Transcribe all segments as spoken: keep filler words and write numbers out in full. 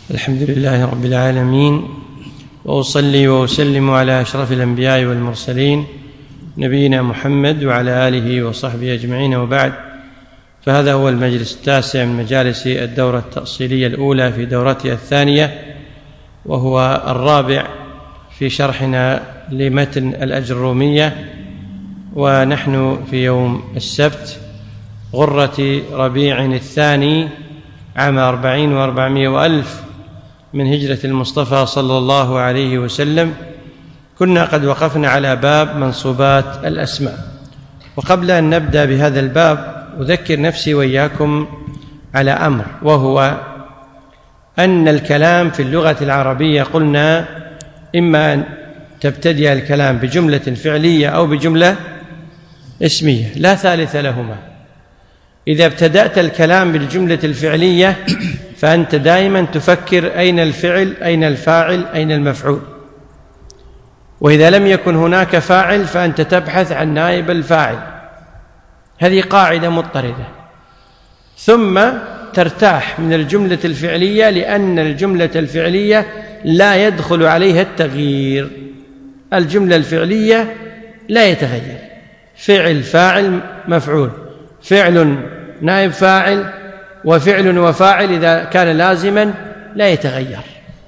الحمد لله رب العالمين، وأصلي وأسلم على أشرف الأنبياء والمرسلين نبينا محمد وعلى آله وصحبه أجمعين، وبعد. فهذا هو المجلس التاسع من مجالس الدورة التأصيلية الأولى في دورتها الثانية، وهو الرابع في شرحنا لمتن الأجرومية، ونحن في يوم السبت غرة ربيع الثاني عام أربعين وأربعمائة وألف من هجرة المصطفى صلى الله عليه وسلم. كنا قد وقفنا على باب منصوبات الأسماء، وقبل أن نبدأ بهذا الباب أذكر نفسي وإياكم على أمر، وهو أن الكلام في اللغة العربية قلنا إما أن تبتدئ الكلام بجملة فعلية أو بجملة اسمية، لا ثالث لهما. إذا ابتدأت الكلام بالجملة الفعلية فأنت دائما تفكر أين الفعل، أين الفاعل، أين المفعول، وإذا لم يكن هناك فاعل فأنت تبحث عن نائب الفاعل. هذه قاعدة مضطردة. ثم ترتاح من الجملة الفعلية، لأن الجملة الفعلية لا يدخل عليها التغيير. الجملة الفعلية لا يتغير، فعل فاعل مفعول، فعل نائب فاعل، وفعل وفاعل إذا كان لازما لا يتغير.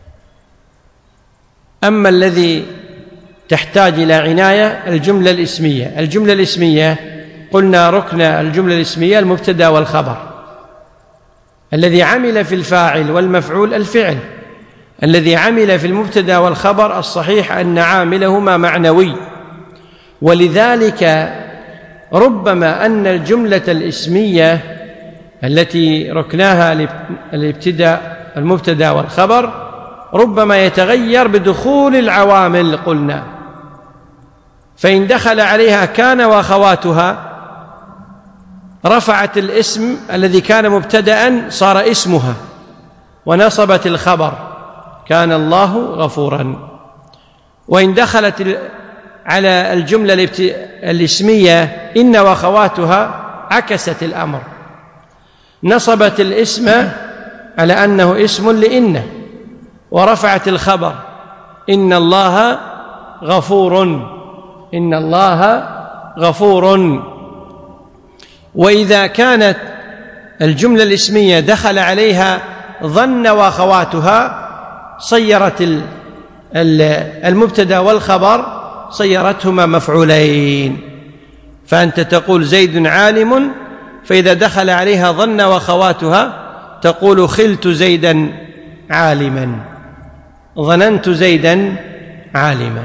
أما الذي تحتاج إلى عناية الجملة الإسمية. الجملة الإسمية قلنا ركن الجملة الإسمية المبتدأ والخبر. الذي عمل في الفاعل والمفعول الفعل، الذي عمل في المبتدأ والخبر الصحيح أن عاملهما معنوي، ولذلك ربما أن الجملة الإسمية التي ركناها الابتداء المبتدأ والخبر ربما يتغير بدخول العوامل قلنا، فإن دخل عليها كان وأخواتها رفعت الاسم الذي كان مبتدأ صار اسمها، ونصبت الخبر كان الله غفورا. وإن دخلت على الجملة الاسمية إن وأخواتها عكست الأمر، نصبت الاسم على أنه اسم لإن، ورفعت الخبر إن الله غفور، إن الله غفور. وإذا كانت الجملة الاسمية دخل عليها ظن وأخواتها صيرت المبتدأ والخبر صيرتهما مفعولين، فأنت تقول زيد عالم، فإذا دخل عليها ظن وأخواتها تقول خلت زيدا عالما، ظننت زيدا عالما.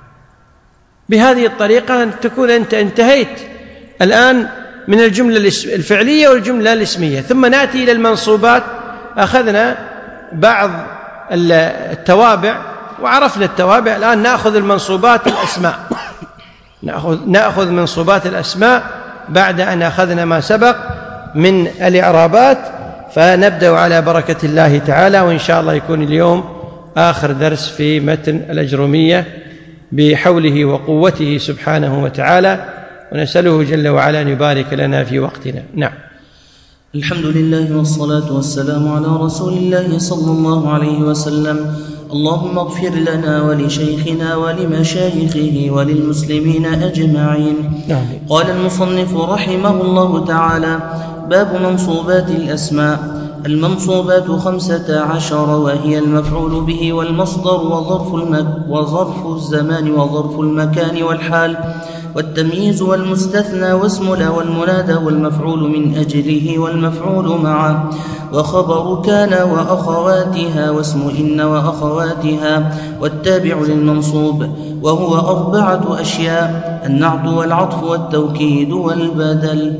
بهذه الطريقة تكون أنت انتهيت الآن من الجملة الفعلية والجملة الاسمية. ثم نأتي إلى المنصوبات. أخذنا بعض التوابع وعرفنا التوابع، الآن نأخذ المنصوبات الأسماء، نأخذ, نأخذ منصوبات الأسماء بعد أن أخذنا ما سبق من الإعرابات. فنبدأ على بركة الله تعالى، وإن شاء الله يكون اليوم آخر درس في متن الأجرومية بحوله وقوته سبحانه وتعالى، ونسأله جل وعلا أن يبارك لنا في وقتنا. نعم. الحمد لله والصلاة والسلام على رسول الله صلى الله عليه وسلم. اللهم اغفر لنا ولشيخنا ولمشايخه وللمسلمين أجمعين. نعم. قال المصنف رحمه الله تعالى: باب منصوبات الأسماء. المنصوبات خمسة عشر، وهي المفعول به والمصدر وظرف, المك وظرف الزمان وظرف المكان والحال والتمييز والمستثنى واسم لا والمنادى والمفعول من أجله والمفعول معه وخبر كان وأخواتها واسم إن وأخواتها والتابع للمنصوب، وهو أربعة أشياء: النعت والعطف والتوكيد والبدل.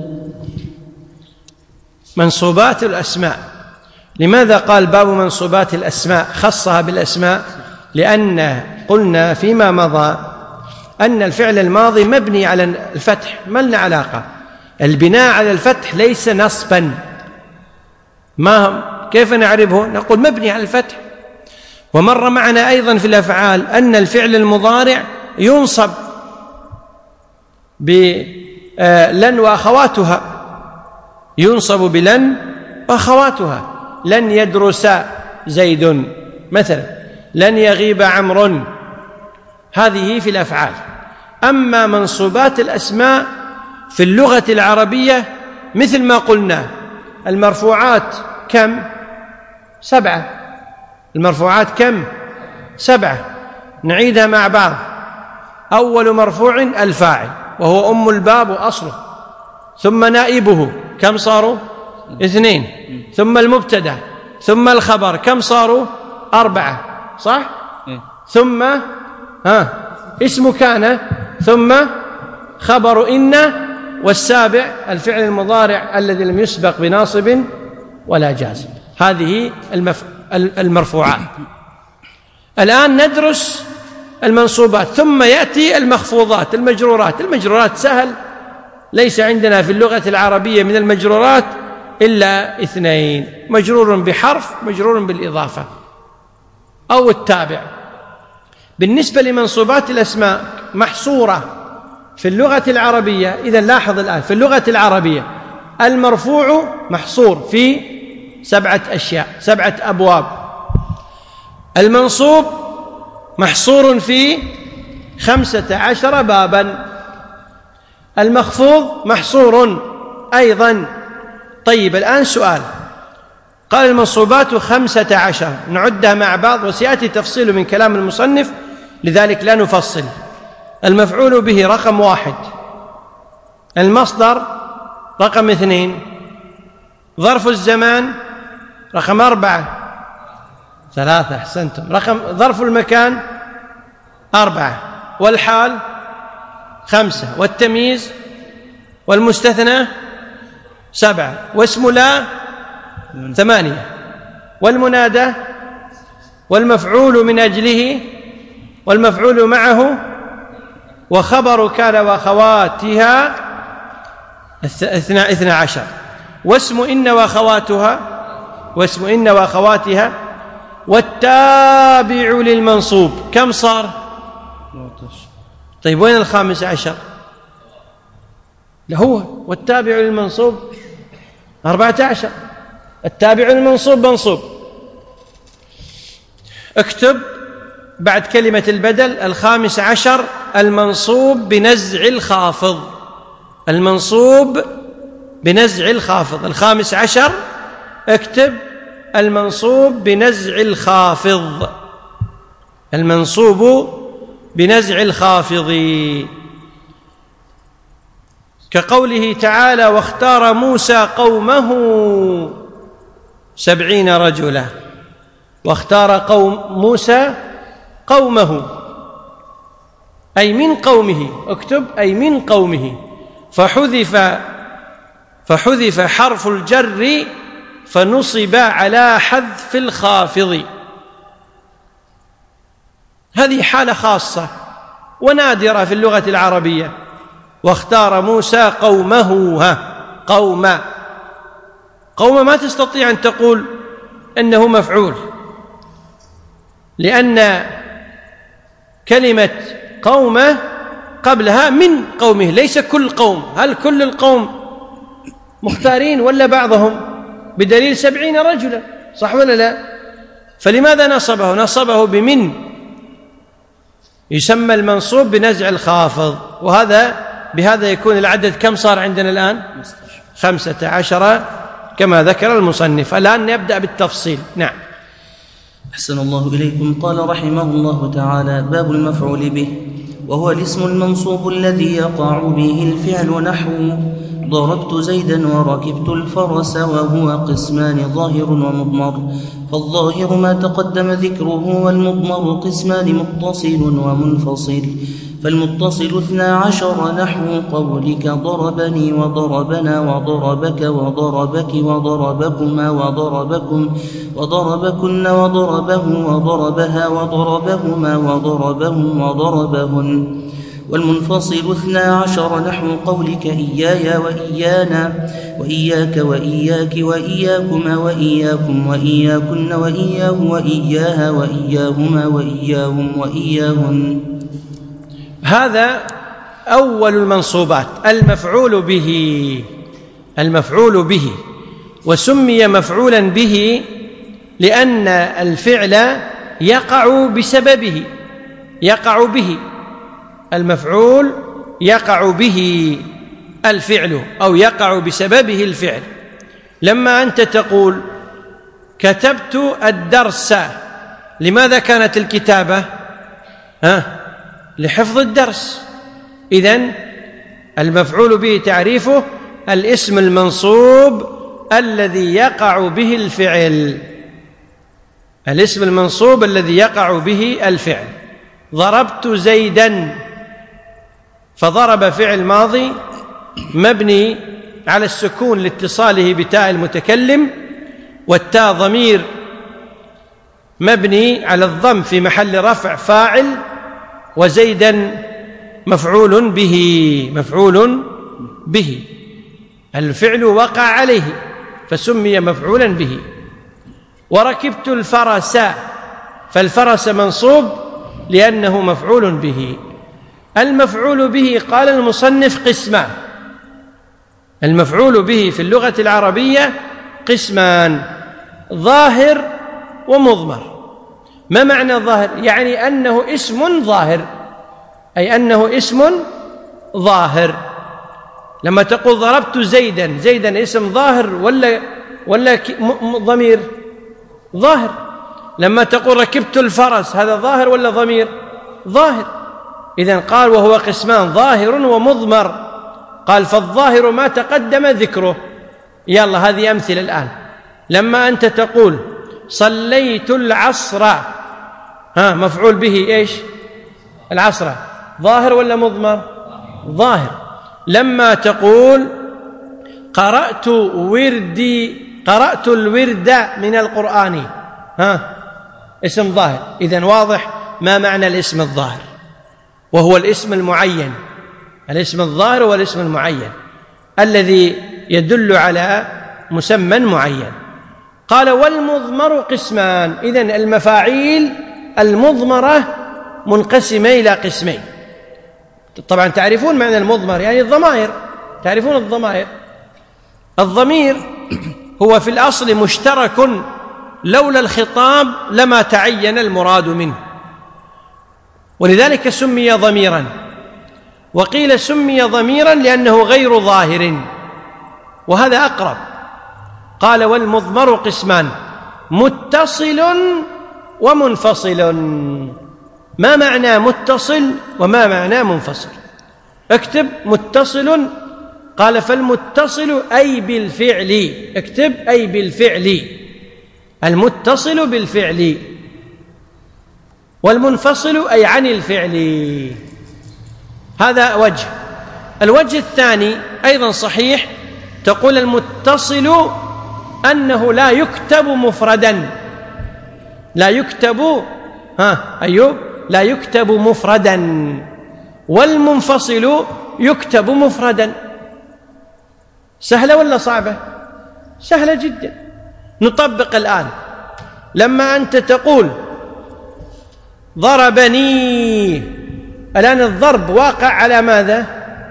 منصوبات الأسماء. لماذا قال باب منصوبات الأسماء خصها بالأسماء؟ لأن قلنا فيما مضى أن الفعل الماضي مبني على الفتح، ما لنا علاقة. البناء على الفتح ليس نصبا. ما كيف نعرفه؟ نقول مبني على الفتح. ومر معنا أيضا في الأفعال أن الفعل المضارع ينصب بلن وأخواتها، ينصب بلن وأخواتها. لن يدرس زيد مثلا، لن يغيب عمرو، هذه في الأفعال. أما منصوبات الأسماء في اللغة العربية مثل ما قلنا، المرفوعات كم؟ سبعة. المرفوعات كم؟ سبعة. نعيدها مع بعض. أول مرفوع الفاعل وهو أم الباب وأصله، ثم نائبه، كم صاروا؟ اثنين. ثم المبتدأ، ثم الخبر، كم صاروا؟ أربعة، صح؟ ثم ها اسم كان، ثم خبر إن، والسابع الفعل المضارع الذي لم يسبق بناصب ولا جازم. هذه المف... المرفوعات. الآن ندرس المنصوبات، ثم يأتي المخفوضات المجرورات. المجرورات سهل، ليس عندنا في اللغة العربية من المجرورات إلا اثنين: مجرور بحرف، مجرور بالإضافة أو التابع. بالنسبة لمنصوبات الأسماء محصورة في اللغة العربية. إذن لاحظ الآن، في اللغة العربية المرفوع محصور في سبعة أشياء، سبعة أبواب. المنصوب محصور في خمسة عشر بابا. المخفوض محصور أيضا. طيب، الآن سؤال. قال المنصوبات خمسة عشر، نعدها مع بعض وسيأتي تفصيل من كلام المصنف، لذلك لا نفصل. المفعول به رقم واحد، المصدر رقم اثنين، ظرف الزمان رقم أربعة، ثلاثة، أحسنتم، رقم ظرف المكان أربعة، والحال خمسة، والتمييز والمستثنى سبعة، واسم لا ثمانية، والمنادى والمفعول من أجله والمفعول معه وخبر كان وأخواتها اثنا عشر، واسم إن وأخواتها واسم إن وأخواتها، والتابع للمنصوب كم صار؟ طيب، وين الخامس عشر؟ هو والتابع للمنصوب أربعة عشر. التابع للمنصوب منصوب. اكتب بعد كلمة البدل الخامس عشر المنصوب بنزع الخافض. المنصوب بنزع الخافض الخامس عشر، اكتب المنصوب بنزع الخافض. المنصوب بنزع الخافض، كقوله تعالى: واختار موسى قومه سبعين رجلا. واختار قوم موسى قومه أي من قومه، اكتب أي من قومه، فحذف فحذف حرف الجر فنصب على حذف الخافض. هذه حالة خاصة ونادرة في اللغة العربية. واختار موسى قومه، ها قوم قوم ما تستطيع أن تقول إنه مفعول، لأن كلمة قومه قبلها من قومه، ليس كل قوم. هل كل القوم مختارين ولا بعضهم؟ بدليل سبعين رجلا، صح ولا لا؟ فلماذا نصبه؟ نصبه بمن. يسمى المنصوب بنزع الخافض. وهذا بهذا يكون العدد كم صار عندنا الآن؟ خمسة عشر كما ذكر المصنف. الآن نبدأ بالتفصيل. نعم. أحسن الله إليكم. قال رحمه الله تعالى: باب المفعول به، وهو الاسم المنصوب الذي يقع به الفعل، نحو ضربت زيدا وركبت الفرس، وهو قسمان ظاهر ومضمر. فالظاهر ما تقدم ذكره، والمضمر قسمان متصل ومنفصل. فالمتصل اثنا عشر، نحو قولك ضربني وضربنا وضربك وضربك وضربكما وضربكم وضربكن وضربه وضربها وضربهما وضربهم وضربهن. والمنفصل اثنا عشر، نحو قولك إياي وإيانا وإياك وإياك وإياكما وإياكم وإياكن وإياه وإياها وإياهما وإياهم وإياهن. هذا أول المنصوبات، المفعول به. المفعول به، وسمي مفعولا به لأن الفعل يقع بسببه، يقع به المفعول، يقع به الفعل أو يقع بسببه الفعل. لما أنت تقول كتبت الدرس، لماذا كانت الكتابة؟ ها؟ لحفظ الدرس. إذن المفعول به تعريفه الاسم المنصوب الذي يقع به الفعل، الاسم المنصوب الذي يقع به الفعل. ضربت زيداً، فضرب فعل ماضي مبني على السكون لاتصاله بتاء المتكلم، والتاء ضمير مبني على الضم في محل رفع فاعل، وزيداً مفعول به، مفعول به، الفعل وقع عليه فسمي مفعولا به. وركبت الفرس، فالفرس منصوب لأنه مفعول به. المفعول به قال المصنف قسمان، المفعول به في اللغة العربية قسمان: ظاهر ومضمر. ما معنى ظاهر؟ يعني أنه اسم ظاهر، أي أنه اسم ظاهر. لما تقول ضربت زيدا، زيدا اسم ظاهر ولا ولا ضمير؟ ظاهر. لما تقول ركبت الفرس، هذا ظاهر ولا ضمير؟ ظاهر. إذن قال وهو قسمان: ظاهر ومضمر. قال فالظاهر ما تقدم ذكره. يلا هذه أمثلة الآن. لما أنت تقول صليت العصر، ها مفعول به إيش؟ العصر، ظاهر ولا مضمر؟ ظاهر. لما تقول قرأت وردي، قرأت الورد من القرآن، ها اسم ظاهر. إذن واضح ما معنى الاسم الظاهر، وهو الاسم المعين. الاسم الظاهر هو الاسم المعين الذي يدل على مسمى معين. قال والمضمر قسمان. إذن المفاعيل المضمرة منقسمة إلى قسمين. طبعا تعرفون معنى المضمر، يعني الضمائر، تعرفون الضمائر. الضمير هو في الأصل مشترك، لولا الخطاب لما تعين المراد منه، ولذلك سمي ضميرا. وقيل سمي ضميرا لأنه غير ظاهر، وهذا أقرب. قال والمضمر قسمان: متصل ومنفصل. ما معنى متصل وما معنى منفصل؟ اكتب متصل. قال فالمتصل أي بالفعل، اكتب أي بالفعل، المتصل بالفعل. والمنفصل أي عن الفعل. هذا وجه. الوجه الثاني أيضا صحيح، تقول المتصل أنه لا يكتب مفردا، لا يكتب، ها أيوب، لا يكتب مفردا. والمنفصل يكتب مفردا. سهلة ولا صعبة؟ سهلة جدا. نطبق الآن. لما أنت تقول ضربني، الآن الضرب واقع على ماذا؟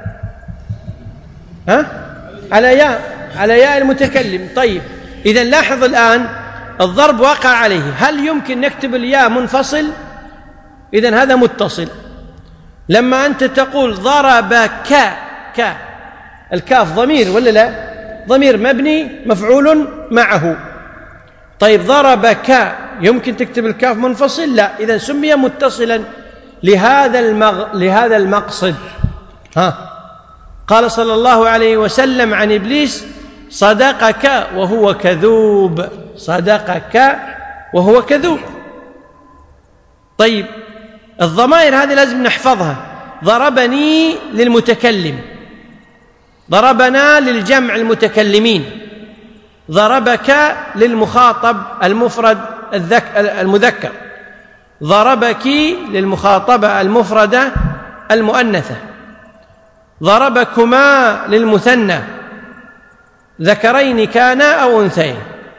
ها؟ على ياء، على ياء المتكلم. طيب إذن لاحظ الآن الضرب واقع عليه، هل يمكن نكتب الياء منفصل؟ إذن هذا متصل. لما أنت تقول ضربك، ك الكاف ضمير ولا لا؟ ضمير مبني مفعول معه. طيب ضربك يمكن تكتب الكاف منفصل؟ لا. إذن سمي متصلا لهذا المغ... لهذا المقصد. ها قال صلى الله عليه وسلم عن إبليس: صدقك وهو كذوب، صدقك وهو كذوب. طيب الضمائر هذه لازم نحفظها. ضربني للمتكلم، ضربنا للجمع المتكلمين، ضربك للمخاطب المفرد المذكر، ضربك للمخاطبة المفردة المؤنثة، ضربكما للمثنى ذكرين كان أو أنثيين،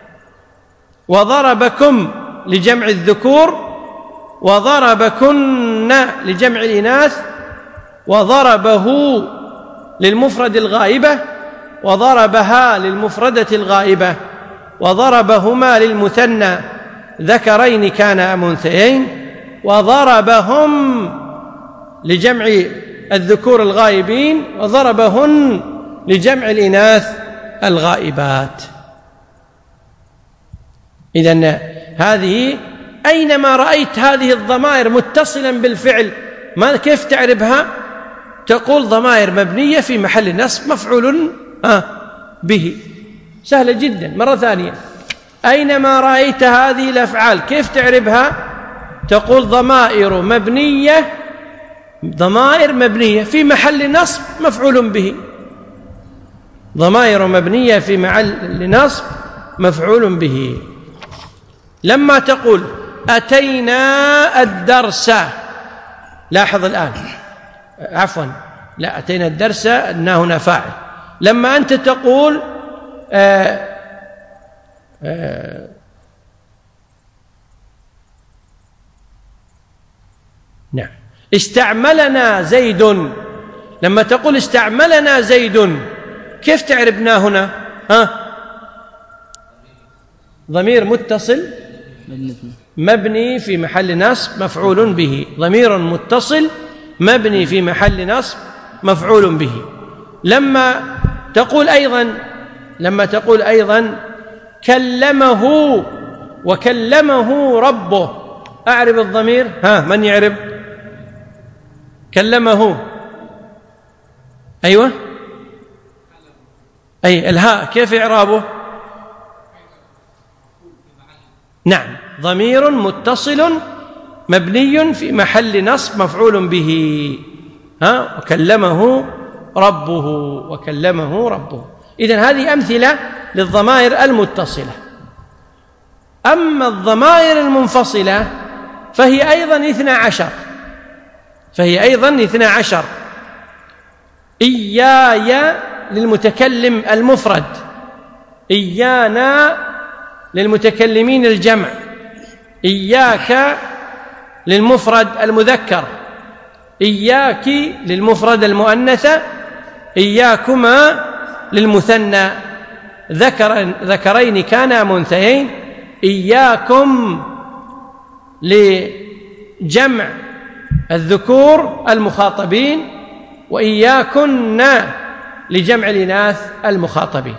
وضربكم لجمع الذكور، وضربكن لجمع الإناث، وضربه للمفرد الغائبة، وضربها للمفردة الغائبة، وضربهما للمثنى ذكرين كانا أم أنثيين، وضربهم لجمع الذكور الغائبين، وضربهن لجمع الإناث الغائبات. إذن هذه أينما رأيت هذه الضمائر متصلا بالفعل ما كيف تعربها؟ تقول ضمائر مبنية في محل نصب مفعول به. سهلة جدا. مرة ثانية، أينما رأيت هذه الأفعال كيف تعربها؟ تقول ضمائر مبنية ضمائر مبنية في محل نصب مفعول به. ضمائر مبنية في محل نصب مفعول به. لما تقول أتينا الدرس، لاحظ الآن، عفوا لا أتينا الدرس أن هنا فاعل. لما أنت تقول آآ آآ نعم استعملنا زيد، لما تقول استعملنا زيد كيف تعربنا هنا؟ ها؟ ضمير متصل مبني في محل نصب مفعول به. ضمير متصل مبني في محل نصب مفعول به. لما تقول أيضا لما تقول أيضا كلمه وكلمه ربه، أعرب الضمير. ها، من يعرب؟ كلمه، أيوة أي الهاء كيف إعرابه؟ نعم، ضمير متصل مبني في محل نصب مفعول به. ها، وكلمه ربه وكلمه ربه. إذن هذه أمثلة للضمائر المتصلة. أما الضمائر المنفصلة فهي أيضا اثنا عشر فهي أيضا اثنا عشر. إياي للمتكلم المفرد، إيانا للمتكلمين الجمع، إياك للمفرد المذكر، إياك للمفرد المؤنثة، إياكما للمثنى ذكر ذكرين كانا أم أنثيين، إياكم لجمع الذكور المخاطبين، وإياكن لجمع الإناث المخاطبين،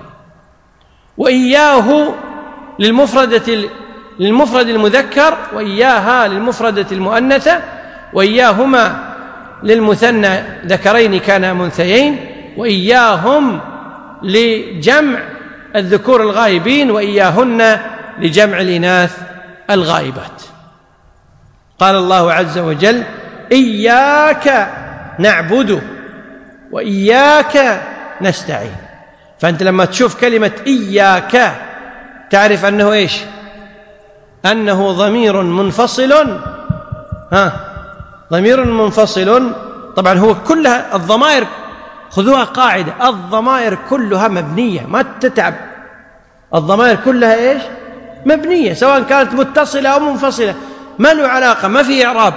وإياه للمفردة للمفرد المذكر، وإياها للمفردة المؤنثة، وإياهما للمثنى ذكرين كانا أم أنثيين، وإياهم لجمع الذكور الغائبين، وإياهن لجمع الإناث الغائبات. قال الله عز وجل إياك نعبد وإياك نستعين. فأنت لما تشوف كلمة إياك تعرف أنه إيش؟ أنه ضمير منفصل. ها، ضمير منفصل. طبعا هو كلها الضمائر، خذوها قاعدة، الضمائر كلها مبنية، ما تتعب. الضمائر كلها إيش؟ مبنية، سواء كانت متصلة أو منفصلة، ما له علاقة، ما في إعراب.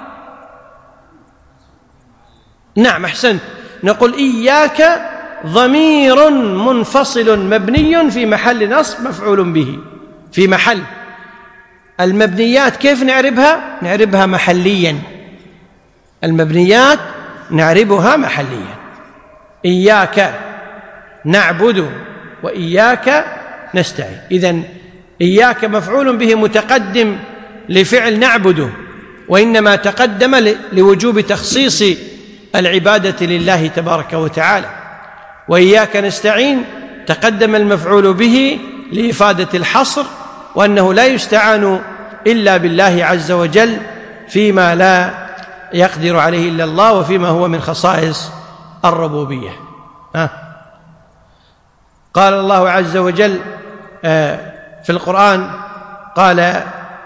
نعم أحسنت. نقول إياك ضمير منفصل مبني في محل نصب مفعول به. في محل. المبنيات كيف نعربها؟ نعربها محليا. المبنيات نعربها محليا. إياك نعبد وإياك نستعين. إذن إياك مفعول به متقدم لفعل نعبده، وإنما تقدم لوجوب تخصيص العبادة لله تبارك وتعالى. وإياك نستعين تقدم المفعول به لإفادة الحصر، وأنه لا يستعان إلا بالله عز وجل فيما لا يقدر عليه إلا الله، وفيما هو من خصائص الربوبية. ها. قال الله عز وجل في القرآن، قال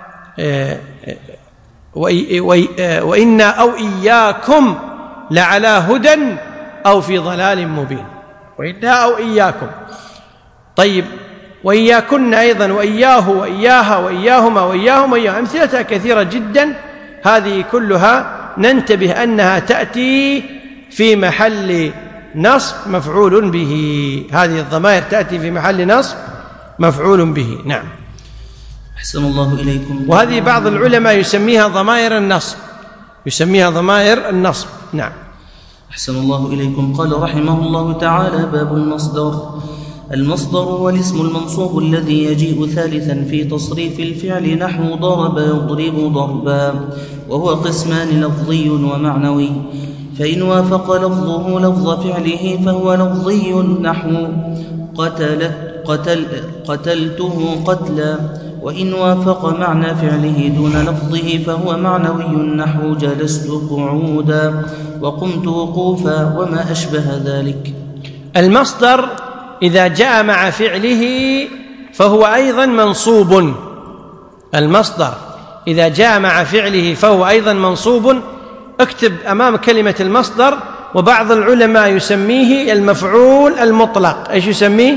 وإنا أو إياكم لعلى هدى أو في ضلال مبين. وإنا أو إياكم. طيب، وإياكن أيضا، وإياه وإياها وإياهما وإياهم وإياهم، أمثلتها كثيرة جدا. هذه كلها ننتبه أنها تأتي في محل نصب مفعول به. هذه الضمائر تأتي في محل نصب مفعول به. نعم. أحسن الله إليكم. وهذه بعض العلماء يسميها ضمائر النصب، يسميها ضمائر النصب. نعم. أحسن الله إليكم. قال رحمه الله تعالى: باب المصدر. المصدر هو الاسم المنصوب الذي يجيء ثالثا في تصريف الفعل، نحو ضرب يضرب ضربا، وهو قسمان: لفظي ومعنوي. فإن وافق لفظه لفظ فعله فهو لفظي، نحو قتل قتل قتلته قتلا. وإن وافق معنى فعله دون لفظه فهو معنوي، نحو جلست قعودا وقمت وقوفا وما أشبه ذلك. المصدر إذا جاء مع فعله فهو أيضا منصوب. المصدر إذا جاء مع فعله فهو أيضا منصوب. اكتب أمام كلمة المصدر: وبعض العلماء يسميه المفعول المطلق. ايش يسميه؟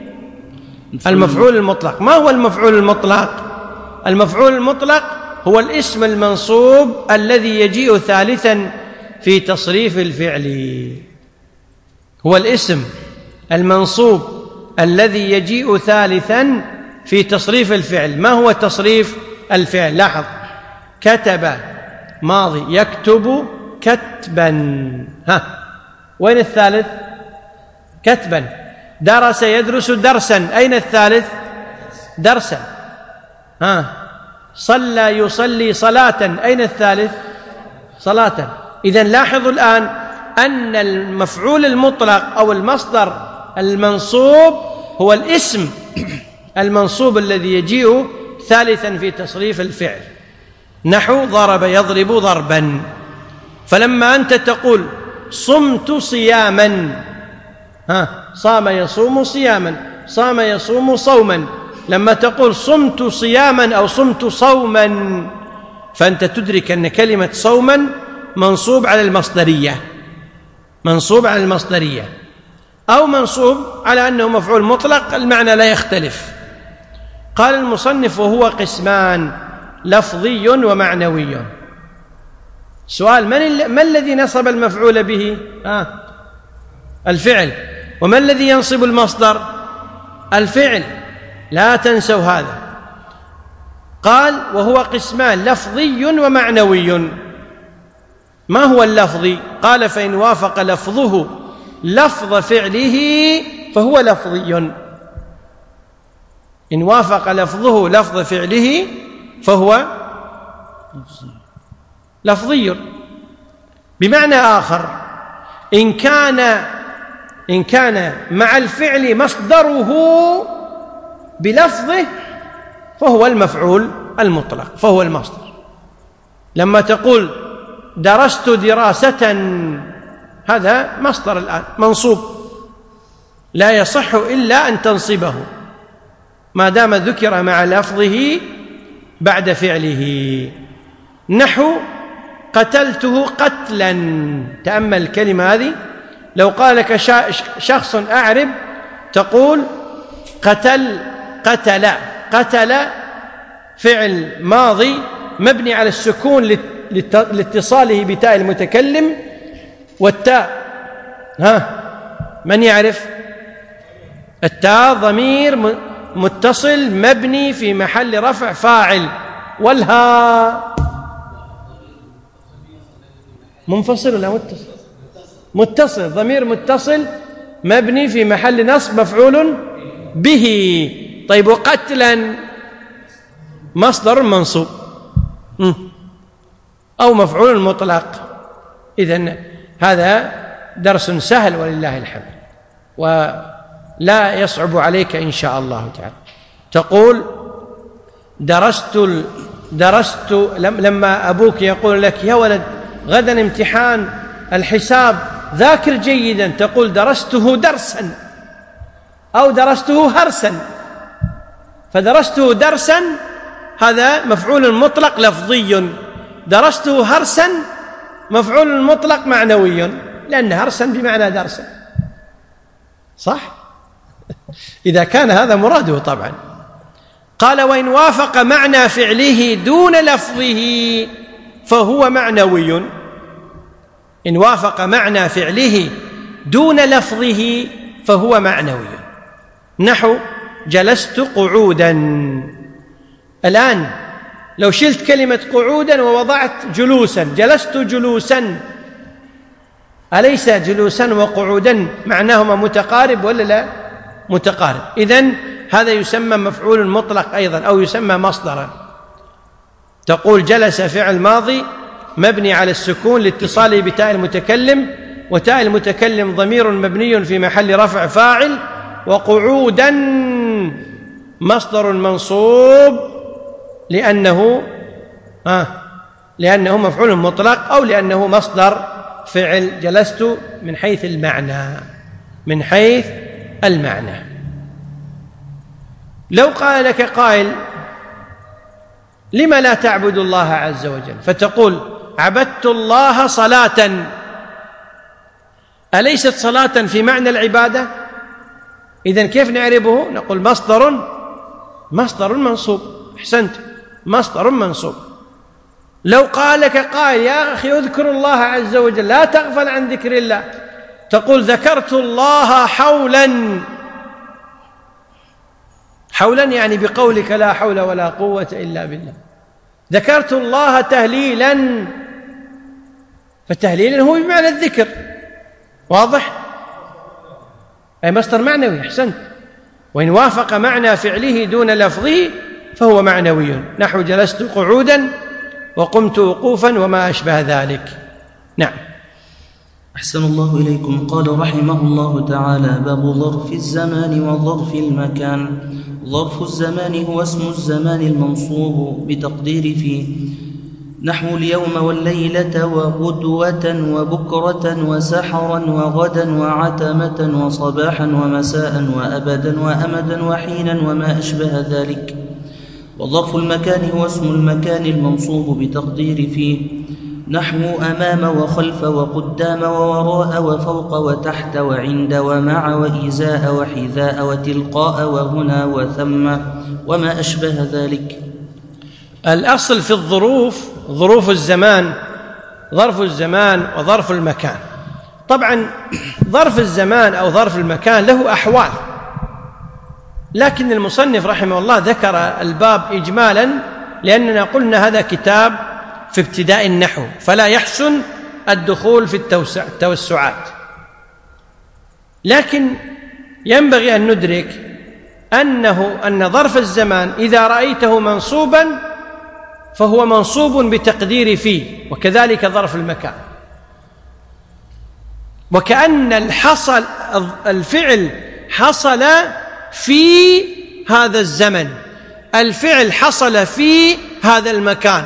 المفعول المطلق. ما هو المفعول المطلق؟ المفعول المطلق هو الاسم المنصوب الذي يجيء ثالثا في تصريف الفعل. هو الاسم المنصوب الذي يجيء ثالثا في تصريف الفعل. ما هو تصريف الفعل؟ لاحظ: كتب ماضي، يكتب كتبا. ها، وين الثالث؟ كتبا. درس يدرس درسا، أين الثالث؟ درسا. ها، صلى يصلي صلاة، أين الثالث؟ صلاة. إذن لاحظوا الآن أن المفعول المطلق أو المصدر المنصوب هو الاسم المنصوب الذي يجيء ثالثا في تصريف الفعل، نحو ضرب يضرب ضربا. فلما أنت تقول صمت صياما، ها، صام يصوم صياما، صام يصوم صوما. لما تقول صمت صياما أو صمت صوما فأنت تدرك أن كلمة صوما منصوب على المصدرية، منصوب على المصدرية، أو منصوب على أنه مفعول مطلق، المعنى لا يختلف. قال المصنف: وهو قسمان: لفظي ومعنوي. سؤال: من, ما الذي نصب المفعول به؟ آه. الفعل. وما الذي ينصب المصدر؟ الفعل. لا تنسوا هذا. قال: وهو قسمان: لفظي ومعنوي. ما هو اللفظي؟ قال: فإن وافق لفظه لفظ فعله فهو لفظي. إن وافق لفظه لفظ فعله فهو لفظي. بمعنى آخر: إن كان إن كان مع الفعل مصدره بلفظه فهو المفعول المطلق، فهو المصدر. لما تقول درست دراسة، هذا مصدر الآن منصوب، لا يصح إلا أن تنصبه ما دام ذكر مع لفظه بعد فعله. نحو قتلته قتلا. تأمل الكلمة هذه. لو قال لك شخص أعرب تقول قتل قتل. قتل فعل ماضي مبني على السكون لاتصاله بتاء المتكلم، والتاء ها من يعرف؟ التاء ضمير متصل مبني في محل رفع فاعل، والهاء منفصل ولا متصل؟ متصل، ضمير متصل مبني في محل نصب مفعول به. طيب، وقتلا مصدر منصوب أو مفعول مطلق. إذن هذا درس سهل ولله الحمد، ولا يصعب عليك إن شاء الله تعالى. تقول درست درست لما أبوك يقول لك يا ولد غدا امتحان الحساب ذاكر جيدا، تقول درسته درسا أو درسته هرسا. فدرسته درسا هذا مفعول مطلق لفظي، درسته هرسا مفعول مطلق معنوي، لأن هرسا بمعنى درسا، صح؟ إذا كان هذا مراده طبعا. قال: وإن وافق معنى فعله دون لفظه فهو معنوي. إن وافق معنى فعله دون لفظه فهو معنوي. نحو جلست قعودا. الآن لو شلت كلمة قعودا ووضعت جلوسا، جلست جلوسا، أليس جلوسا وقعودا معناهما متقارب ولا لا؟ متقارب. إذن هذا يسمى مفعول مطلق أيضا، أو يسمى مصدرا. تقول جلس فعل ماضي مبني على السكون لاتصاله بتاء المتكلم، وتاء المتكلم ضمير مبني في محل رفع فاعل، وقعودا مصدر منصوب لأنه آه لأنه مفعول مطلق، أو لأنه مصدر فعل جلست من حيث المعنى، من حيث المعنى. لو قال لك قائل لما لا تعبد الله عز وجل؟ فتقول عبدت الله صلاة، أليست صلاة في معنى العبادة؟ إذن كيف نعربه؟ نقول مصدر مصدر منصوب. أحسنت، مصدر منصوب. لو قال لك قائل يا أخي اذكر الله عز وجل، لا تغفل عن ذكر الله، تقول ذكرت الله حولا. حولا يعني بقولك لا حول ولا قوة إلا بالله. ذكرت الله تهليلا، فالتهليل هو بمعنى الذكر، واضح؟ أي مصدر معنوي. أحسنت. وإن وافق معنى فعله دون لفظه فهو معنوي، نحو جلست قعودا وقمت وقوفا وما أشبه ذلك. نعم. أحسن الله إليكم. قال رحمه الله تعالى: باب ظرف الزمان وظرف المكان. ظرف الزمان هو اسم الزمان المنصوب بتقدير فيه، نحو اليوم والليلة وغدوة وبكرة وسحرا وغدا وعتمة وصباحا ومساء وأبدا وأمدا وحينا وما أشبه ذلك. وظرف المكان هو اسم المكان المنصوب بتقدير فيه، نحو أمام وخلف وقدام ووراء وفوق وتحت وعند ومع وإزاء وحذاء وتلقاء وهنا وثم وما أشبه ذلك. الأصل في الظروف ظروف الزمان، ظرف الزمان وظرف المكان. طبعا ظرف الزمان أو ظرف المكان له أحوال، لكن المصنف رحمه الله ذكر الباب إجمالا لأننا قلنا هذا كتاب في ابتداء النحو، فلا يحسن الدخول في التوسعات. لكن ينبغي أن ندرك أنه أن ظرف الزمان إذا رأيته منصوبا فهو منصوب بتقدير فيه، وكذلك ظرف المكان. وكأن الحصل الفعل حصل في هذا الزمن، الفعل حصل في هذا المكان،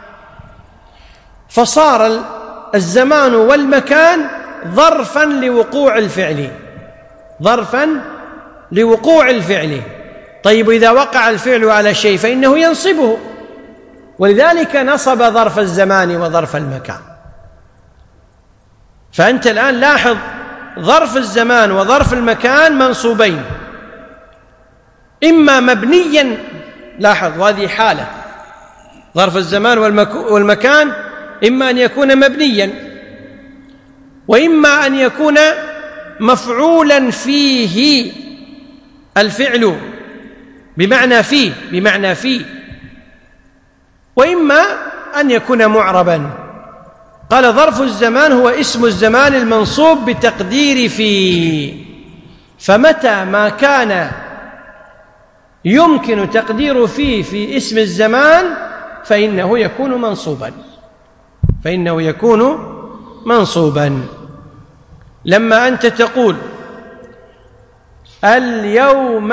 فصار الزمان والمكان ظرفا لوقوع الفعل، ظرفا لوقوع الفعل. طيب إذا وقع الفعل على شيء فإنه ينصبه، ولذلك نصب ظرف الزمان وظرف المكان. فأنت الآن لاحظ ظرف الزمان وظرف المكان منصوبين، إما مبنيا، لاحظ وهذه حالة، ظرف الزمان والمكان إما أن يكون مبنيا، وإما أن يكون مفعولا فيه الفعل بمعنى فيه بمعنى فيه وإما أن يكون معربا. قال ظرف الزمان هو اسم الزمان المنصوب بتقدير فيه، فمتى ما كان يمكن تقدير فيه في اسم الزمان فإنه يكون منصوبا فإنه يكون منصوبا. لما أنت تقول اليوم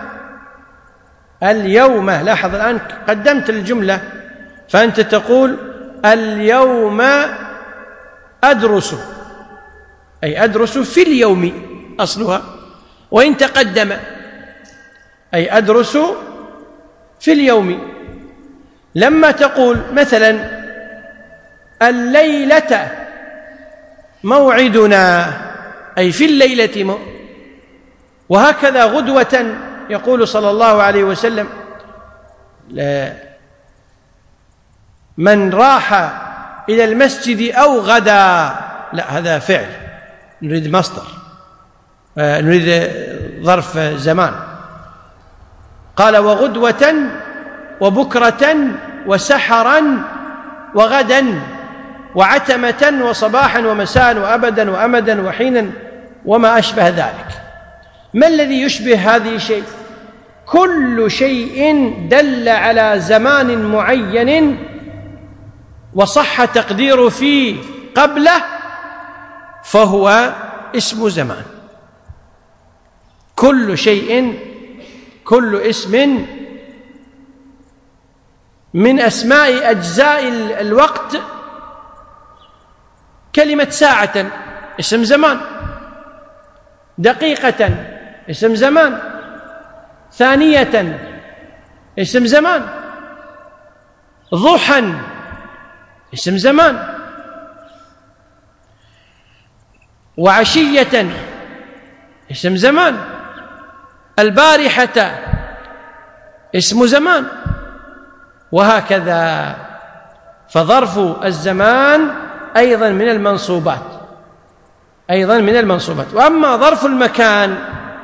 اليوم لاحظ الآن قدمت الجملة، فأنت تقول اليوم أدرس، أي أدرس في اليوم أصلها، وإن تقدم أي أدرس في اليوم. لما تقول مثلا الليلة موعدنا أي في الليلة مو... وهكذا غدوة يقول صلى الله عليه وسلم من راح إلى المسجد أو غدا، لا هذا فعل، نريد مصدر، نريد ظرف زمان. قال وغدوة وبكرة وسحرا وغدا وعتمة وصباحا ومساء وأبدا وأمدا وحينا وما أشبه ذلك. ما الذي يشبه هذه الشيء؟ كل شيء دل على زمان معين وصح تقدير فيه قبله فهو اسم زمان. كل شيء، كل اسم من أسماء أجزاء الوقت. كلمة ساعة اسم زمان، دقيقة اسم زمان، ثانية اسم زمان، ضحى اسم زمان، وعشية اسم زمان، البارحة اسم زمان، وهكذا. فظرف الزمان أيضا من المنصوبات، أيضا من المنصوبات. وأما ظرف المكان،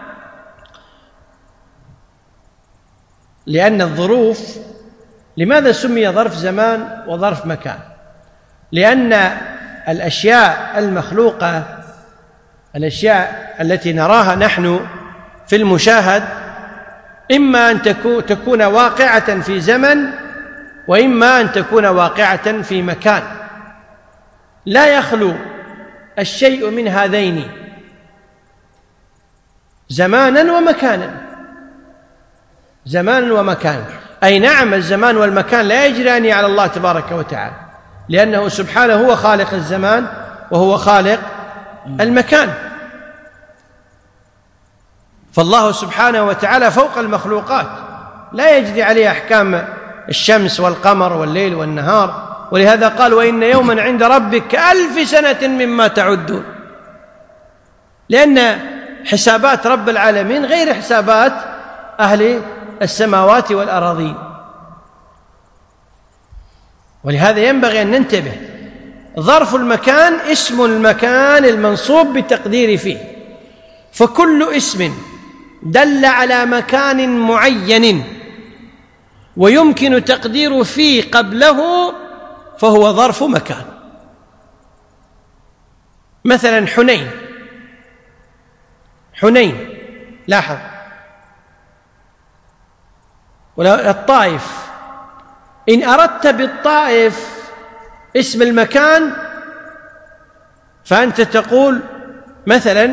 لأن الظروف، لماذا سمي ظرف زمان وظرف مكان؟ لأن الأشياء المخلوقة، الأشياء التي نراها نحن في المشاهد، إما أن تكون واقعة في زمن وإما أن تكون واقعة في مكان. لا يخلو الشيء من هذين، زمانا ومكانا، زمانا ومكانا. أي نعم، الزمان والمكان لا يجريان على الله تبارك وتعالى، لأنه سبحانه هو خالق الزمان وهو خالق المكان. فالله سبحانه وتعالى فوق المخلوقات، لا يجري عليه أحكام الشمس والقمر والليل والنهار. ولهذا قال: وإن يوما عند ربك كألف سنة مما تعدون، لأن حسابات رب العالمين غير حسابات أهل السماوات والأراضين. ولهذا ينبغي أن ننتبه. ظرف المكان اسم المكان المنصوب بتقدير فيه، فكل اسم دل على مكان معين ويمكن تقدير فيه قبله فهو ظرف مكان. مثلا حنين، حنين لاحظ، الطائف، إن أردت بالطائف اسم المكان فأنت تقول مثلا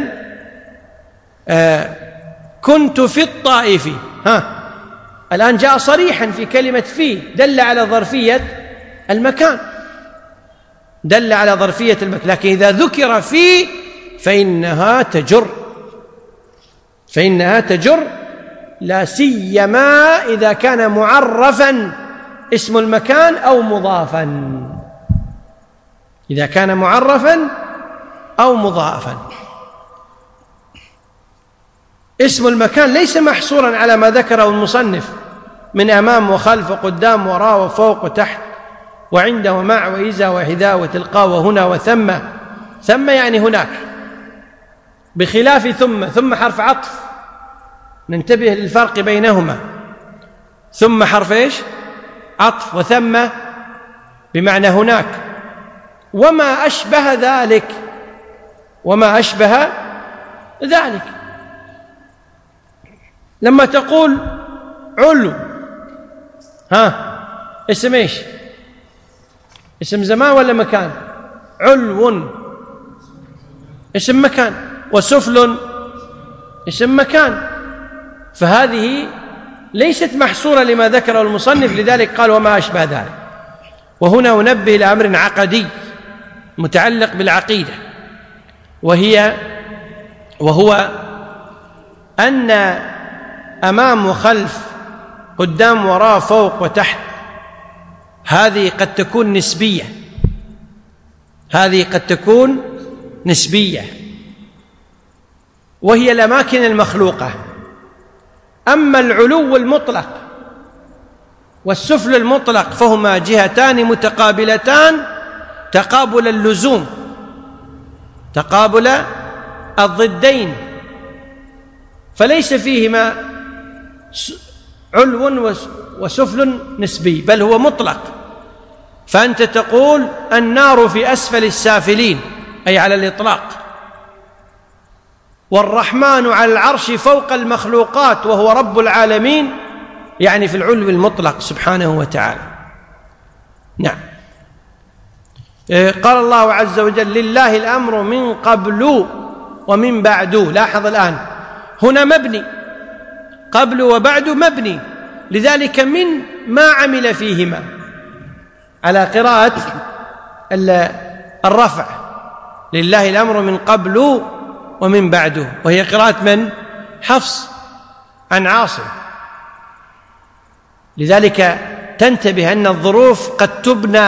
آه كنت في الطائف. ها، الآن جاء صريحا في كلمة في، دل على ظرفية المكان، دل على ظرفية المكان. لكن إذا ذكر في فإنها تجر، فإنها تجر، لا سيما إذا كان معرفا اسم المكان أو مضافا، إذا كان معرفا أو مضافا. اسم المكان ليس محصورا على ما ذكره المصنف من أمام وخلف وقدام وراء وفوق وتحت وعند ومع وإذا وحذا وتلقى وهنا وثم. ثم يعني هناك، بخلاف ثم. ثم حرف عطف، ننتبه للفرق بينهما. ثم حرف إيش؟ عطف، وثم بمعنى هناك. وما أشبه ذلك، وما أشبه ذلك. لما تقول علو، ها، اسم إيش؟ اسم زمان ولا مكان؟ علو اسم مكان، وسفل اسم مكان. فهذه ليست محصورة لما ذكره المصنف، لذلك قال وما أشبه ذلك. وهنا أنبه إلى أمر عقدي متعلق بالعقيدة، وهي وهو أن أمام وخلف، قدام وراء، فوق وتحت، هذه قد تكون نسبية، هذه قد تكون نسبية، وهي الأماكن المخلوقة. أما العلو المطلق والسفل المطلق فهما جهتان متقابلتان تقابل اللزوم، تقابل الضدين، فليس فيهما علو وسفل نسبي، بل هو مطلق. فأنت تقول النار في أسفل السافلين، أي على الإطلاق. والرحمن على العرش فوق المخلوقات وهو رب العالمين، يعني في العلو المطلق سبحانه وتعالى. نعم. قال الله عز وجل لله الأمر من قبل ومن بعد. لاحظ الآن هنا مبني، قبل وبعد مبني، لذلك من ما عمل فيهما على قراءة الرفع، لله الأمر من قبل ومن بعده، وهي قراءة من؟ حفص عن عاصم. لذلك تنتبه أن الظروف قد تبنى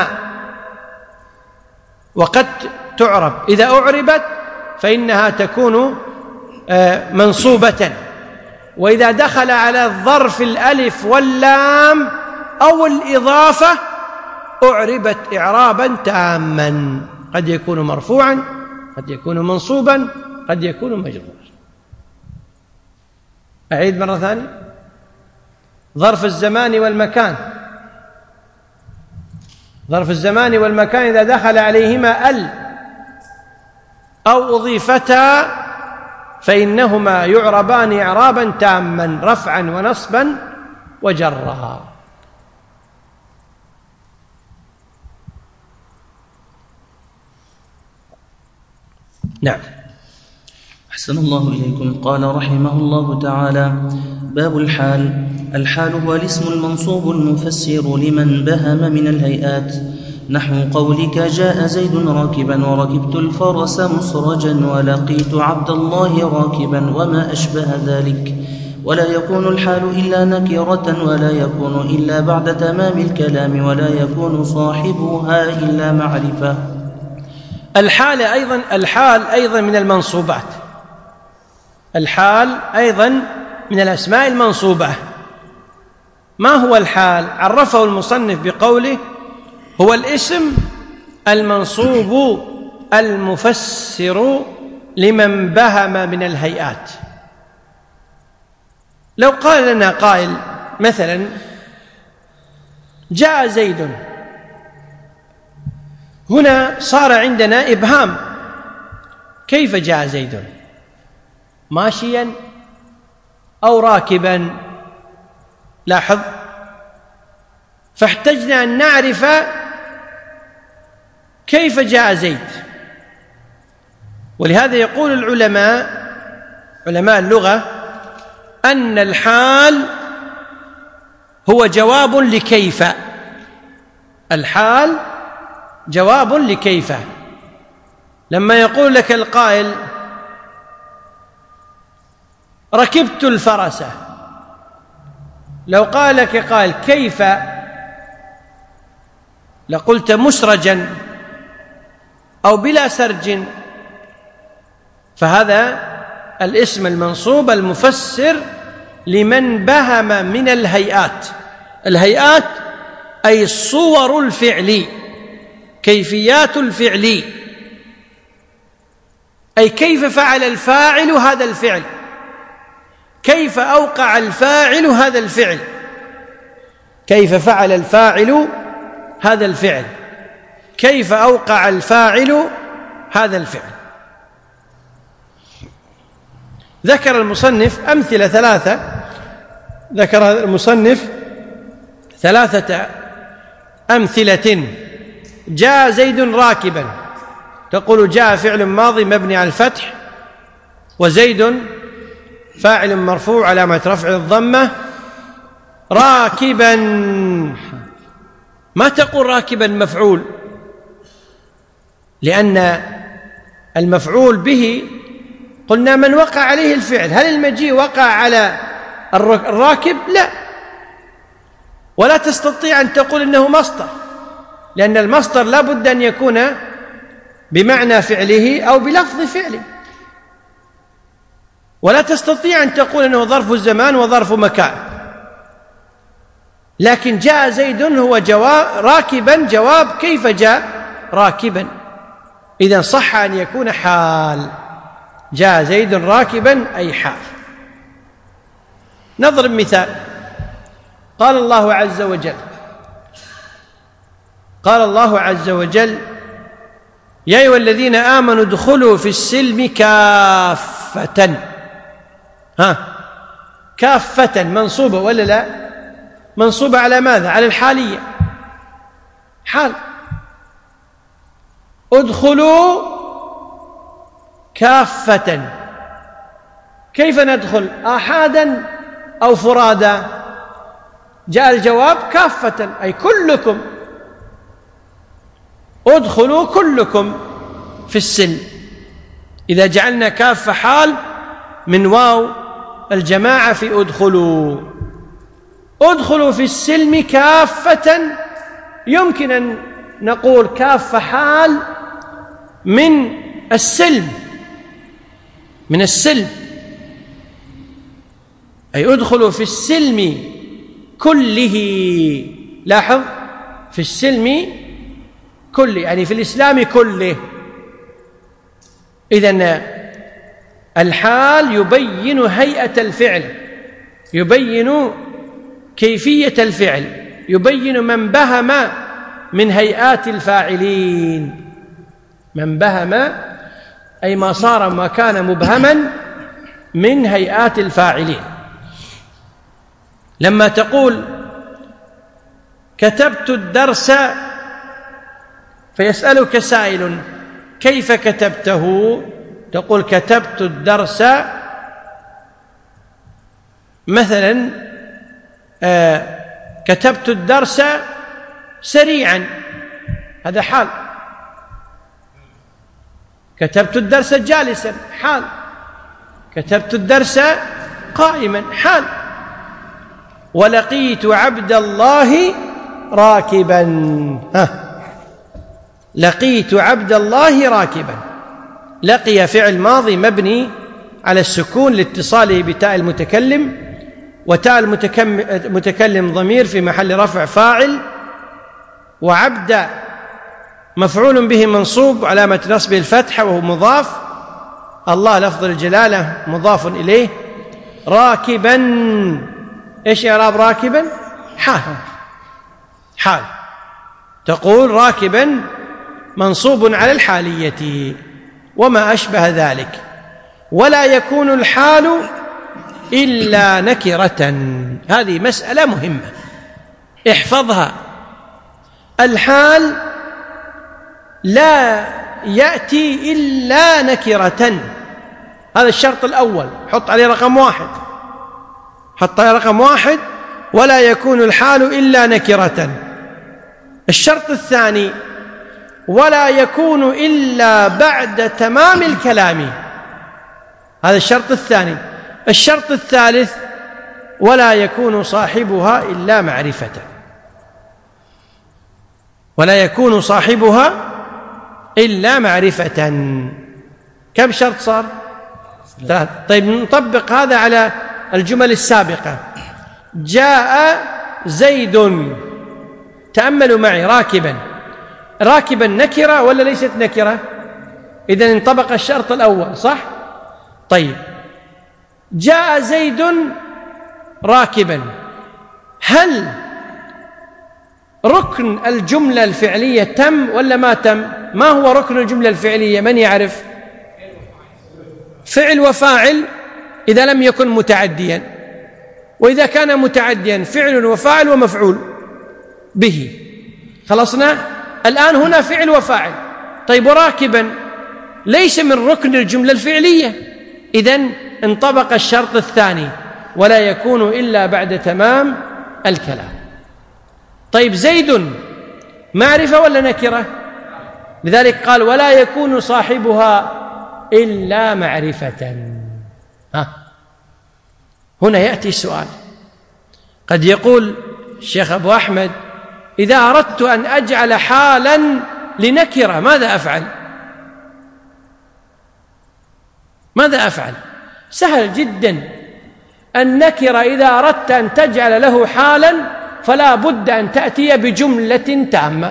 وقد تعرب. إذا أعربت فإنها تكون منصوبة، وإذا دخل على الظرف الألف واللام أو الإضافة أعربت إعرابا تاما، قد يكون مرفوعا، قد يكون منصوبا، قد يكون مجرورا. أعيد مرة ثانية. ظرف الزمان والمكان، ظرف الزمان والمكان إذا دخل عليهما ال أو أضيفتا فإنهما يعربان إعرابا تاما، رفعا ونصبا وجرا. نعم. أحسن الله إليكم. قال رحمه الله تعالى: باب الحال. الحال هو الاسم المنصوب المفسر لمن بهم من الهيئات، نحو قولك جاء زيد راكبا وركبت الفرس مسرجا ولقيت عبد الله راكبا وما أشبه ذلك. ولا يكون الحال إلا نكرة، ولا يكون إلا بعد تمام الكلام، ولا يكون صاحبها إلا معرفة. الحال أيضا الحال أيضا من المنصوبات، الحال أيضا من الأسماء المنصوبة. ما هو الحال؟ عرفه المصنف بقوله: هو الاسم المنصوب المفسر لمن بهم من الهيئات. لو قال لنا قائل مثلا: جاء زيد، هنا صار عندنا إبهام، كيف جاء زيد؟ ماشيا أو راكبا؟ لاحظ، فاحتجنا أن نعرف كيف جاء زيد. ولهذا يقول العلماء علماء اللغة أن الحال هو جواب لكيف. الحال جواب لكيف. لما يقول لك القائل: ركبت الفرس، لو قال لك قائل: كيف؟ لقلت مسرجا أو بلا سرج. فهذا الاسم المنصوب المفسر لمن بهم من الهيئات. الهيئات أي صور الفعل، كيفيات الفعل، أي كيف فعل الفاعل هذا الفعل، كيف أوقع الفاعل هذا الفعل، كيف فعل الفاعل هذا الفعل، كيف أوقع الفاعل هذا الفعل. ذكر المصنف أمثلة ثلاثة، ذكر المصنف ثلاثة أمثلة. جاء زيد راكبا، تقول جاء فعل ماضي مبني على الفتح، وزيد فاعل مرفوع علامة رفع الضمة. راكبا، ما تقول راكبا مفعول، لأن المفعول به قلنا من وقع عليه الفعل. هل المجيء وقع على الراكب؟ لا. ولا تستطيع أن تقول إنه مصدر، لأن المصدر لا بد أن يكون بمعنى فعله أو بلفظ فعله. ولا تستطيع أن تقول إنه ظرف الزمان وظرف مكان. لكن جاء زيد هو جواب راكبا، جواب كيف جاء راكبا، إذن صح أن يكون حال. جاء زيد راكبا أي حال. نضرب مثال: قال الله عز وجل قال الله عز وجل يا أيها الذين آمنوا ادخلوا في السلم كافة. ها، كافة منصوبة ولا لا؟ منصوبة على ماذا؟ على الحالية، حال. ادخلوا كافة، كيف ندخل؟ آحادا أو فرادا؟ جاء الجواب كافة، أي كلكم، ادخلوا كلكم في السلم. إذا جعلنا كافة حال من واو الجماعة في ادخلوا، ادخلوا في السلم كافة، يمكن أن نقول كافة حال من السلم، من السلم، أي ادخلوا في السلم كله. لاحظ، في السلم كله يعني في الإسلام كله. إذن الحال يبين هيئة الفعل، يبين كيفية الفعل، يبين من بهم من هيئات الفاعلين. من بهم أي ما صار ما كان مبهما من هيئات الفاعلين. لما تقول كتبت الدرس فيسألك سائل كيف كتبته؟ تقول كتبت الدرس مثلا آه كتبت الدرس سريعا، هذا حال. كتبت الدرس جالسا، حال. كتبت الدرس قائما، حال. ولقيت عبد الله راكبا، ها، لقيت عبد الله راكبا. لقي فعل ماضي مبني على السكون لاتصاله بتاء المتكلم، وتاء المتكلم ضمير في محل رفع فاعل، وعبد مفعول به منصوب علامة نصبه الفتحة وهو مضاف، الله لفظ الجلالة مضاف إليه. راكبا، إيش إعراب راكبا؟ حال، حال. تقول راكبا منصوب على الحالية وما أشبه ذلك. ولا يكون الحال إلا نكرة، هذه مسألة مهمة احفظها. الحال لا يأتي إلا نكرة، هذا الشرط الأول، حط عليه رقم واحد، حط عليه رقم واحد. ولا يكون الحال إلا نكرة. الشرط الثاني ولا يكون إلا بعد تمام الكلام، هذا الشرط الثاني. الشرط الثالث ولا يكون صاحبها إلا معرفة، ولا يكون صاحبها إلا معرفة. كم شرط صار؟ ثلاث. طيب نطبق هذا على الجمل السابقة. جاء زيد، تأملوا معي، راكبا. راكبا نكرة ولا ليست نكرة؟ إذن انطبق الشرط الأول، صح؟ طيب جاء زيد راكبا، هل ركن الجملة الفعلية تم ولا ما تم؟ ما هو ركن الجملة الفعلية؟ من يعرف؟ فعل وفاعل إذا لم يكن متعديا، وإذا كان متعديا فعل وفاعل ومفعول به. خلصنا؟ الآن هنا فعل وفاعل. طيب وراكبا ليس من ركن الجملة الفعلية، إذن انطبق الشرط الثاني ولا يكون إلا بعد تمام الكلام. طيب زيد معرفة ولا نكرة؟ لذلك قال ولا يكون صاحبها إلا معرفة. ها، هنا يأتي السؤال. قد يقول الشيخ أبو أحمد إذا أردت أن أجعل حالا لنكرة ماذا أفعل؟ ماذا أفعل؟ سهل جدا. النكرة إذا أردت أن تجعل له حالا فلا بد أن تأتي بجملة تامة.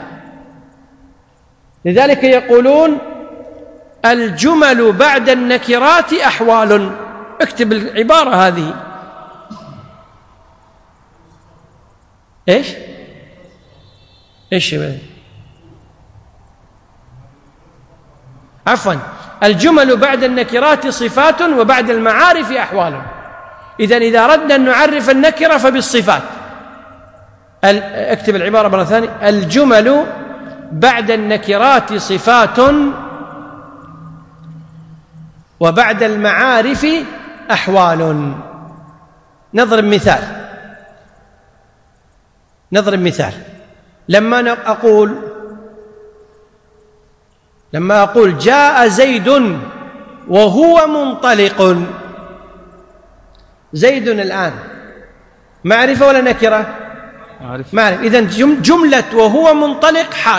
لذلك يقولون الجمل بعد النكرات أحوال. اكتب العبارة هذه. إيش إيش يا عفوا الجمل بعد النكرات صفات وبعد المعارف أحوال. إذن إذا أردنا أن نعرف النكرة فبالصفات. اكتب العبارة مرة ثانية: الجمل بعد النكرات صفات وبعد المعارف أحوال. نضرب مثال نضرب مثال لما أقول لما أقول جاء زيد وهو منطلق. زيد الآن معرفة ولا نكرة؟ معرفة. إذن جملة وهو منطلق حال،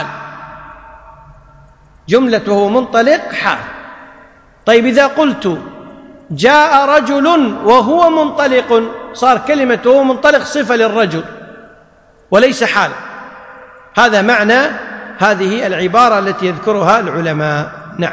جملة وهو منطلق حال. طيب إذا قلت جاء رجل وهو منطلق صار كلمة وهو منطلق صفة للرجل وليس حال. هذا معنى هذه العبارة التي يذكرها العلماء. نعم.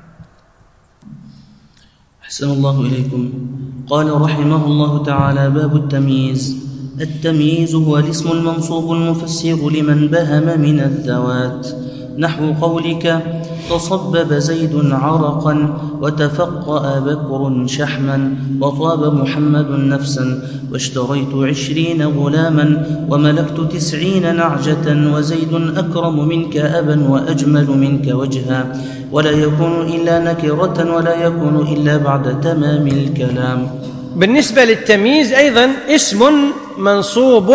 أحسن الله إليكم. قال رحمه الله تعالى: باب التمييز. التمييز هو الاسم المنصوب المفسر لمن بهم من الذوات، نحو قولك: تصبب زيد عرقا، وتفقأ بكر شحما، وطاب محمد نفسا، واشتريت عشرين غلاما، وملكت تسعين نعجة، وزيد أكرم منك أبا وأجمل منك وجها. ولا يكون إلا نكرة، ولا يكون إلا بعد تمام الكلام. بالنسبة للتمييز أيضا اسم منصوب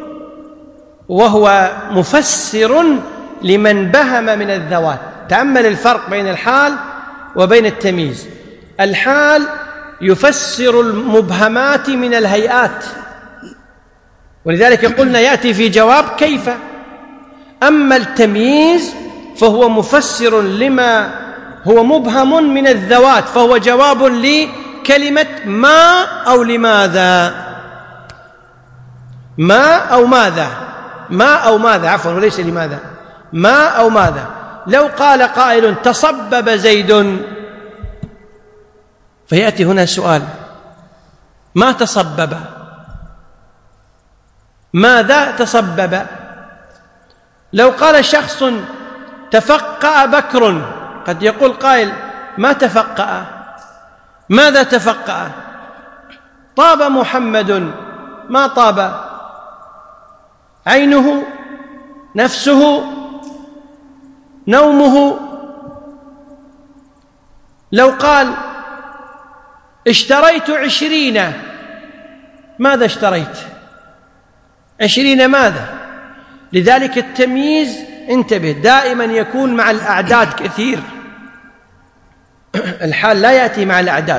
وهو مفسر لمن بهم من الذوات. تأمل الفرق بين الحال وبين التمييز. الحال يفسر المبهمات من الهيئات، ولذلك قلنا يأتي في جواب كيف. أما التمييز فهو مفسر لما هو مبهم من الذوات، فهو جواب لكلمة ما أو لماذا. ما أو ماذا ما أو ماذا عفوا وليس لماذا. ما أو ماذا. لو قال قائل: تصبب زيد، فيأتي هنا سؤال: ما تصبب؟ ماذا تصبب؟ لو قال شخص: تفقأ بكر، قد يقول قائل: ما تفقأ؟ ماذا تفقأ؟ طاب محمد، ما طاب؟ عينه، نفسه، نومه. لو قال: اشتريت عشرين، ماذا اشتريت؟ عشرين ماذا؟ لذلك التمييز انتبه دائما يكون مع الأعداد كثير. الحال لا يأتي مع الأعداد.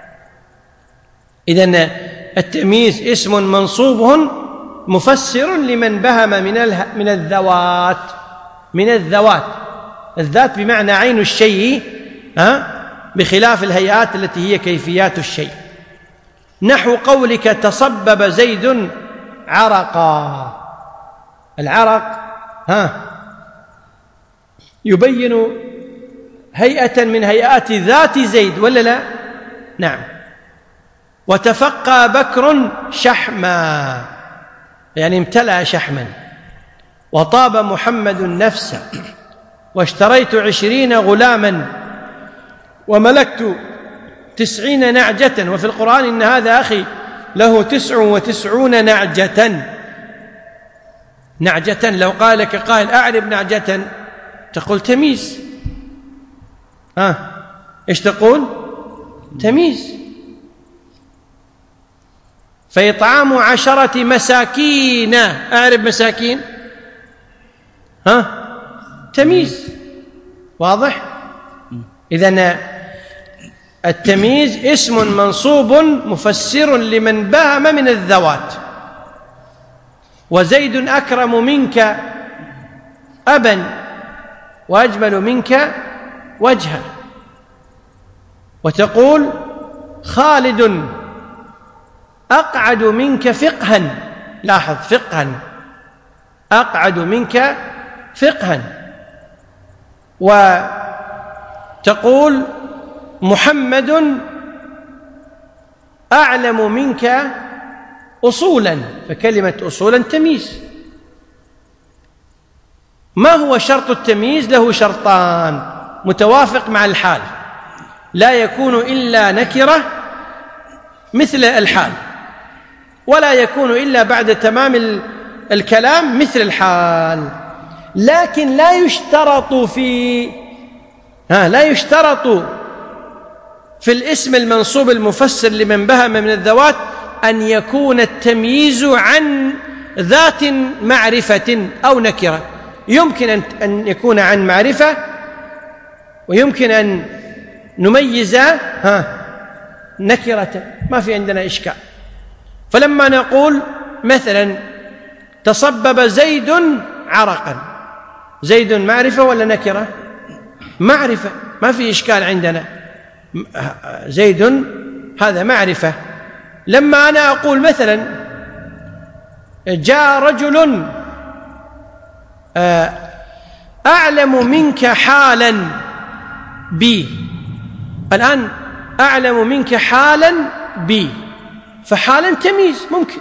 إذن التمييز اسم منصوب مفسر لمن بهم من من الذوات من الذوات الذات بمعنى عين الشيء، ها، بخلاف الهيئات التي هي كيفيات الشيء. نحو قولك: تصبب زيد عرقا. العرق ها يبين هيئة من هيئات ذات زيد ولا لا؟ نعم. وتفقى بكر شحما، يعني امتلأ شحما. وطاب محمد نفسا، واشتريت عشرين غلاما، وملكت تسعين نعجة. وفي القرآن إن هذا أخي له تسع وتسعون نعجة. نعجة لو قال لك قائل: أعرب نعجة، تقول تمييز. ها آه. إيش تقول؟ تمييز. فإطعام عشرة مساكين، أعرب مساكين، ها آه. تمييز. واضح؟ إذن التمييز اسم منصوب مفسر لمن بهم من الذوات. وزيد أكرم منك أبا وأجمل منك وجها. وتقول: خالد أقعد منك فقها. لاحظ، فقها، أقعد منك فقها. وتقول: محمد أعلم منك أصولا. فكلمة أصولا تمييز. ما هو شرط التمييز؟ له شرطان متوافق مع الحال: لا يكون إلا نكرة مثل الحال، ولا يكون إلا بعد تمام الكلام مثل الحال. لكن لا يشترط في ها لا يشترط في الاسم المنصوب المفسر لمن بهم من الذوات أن يكون التمييز عن ذات معرفة أو نكرة. يمكن أن يكون عن معرفة، ويمكن أن نميز ها نكرة، ما في عندنا إشكال. فلما نقول مثلا تصبب زيد عرقا، زيد معرفة ولا نكرة؟ معرفة، ما في إشكال عندنا، زيد هذا معرفة. لما أنا أقول مثلا جاء رجل أعلم منك حالا بي، الآن أعلم منك حالا بي، فحالا تمييز ممكن.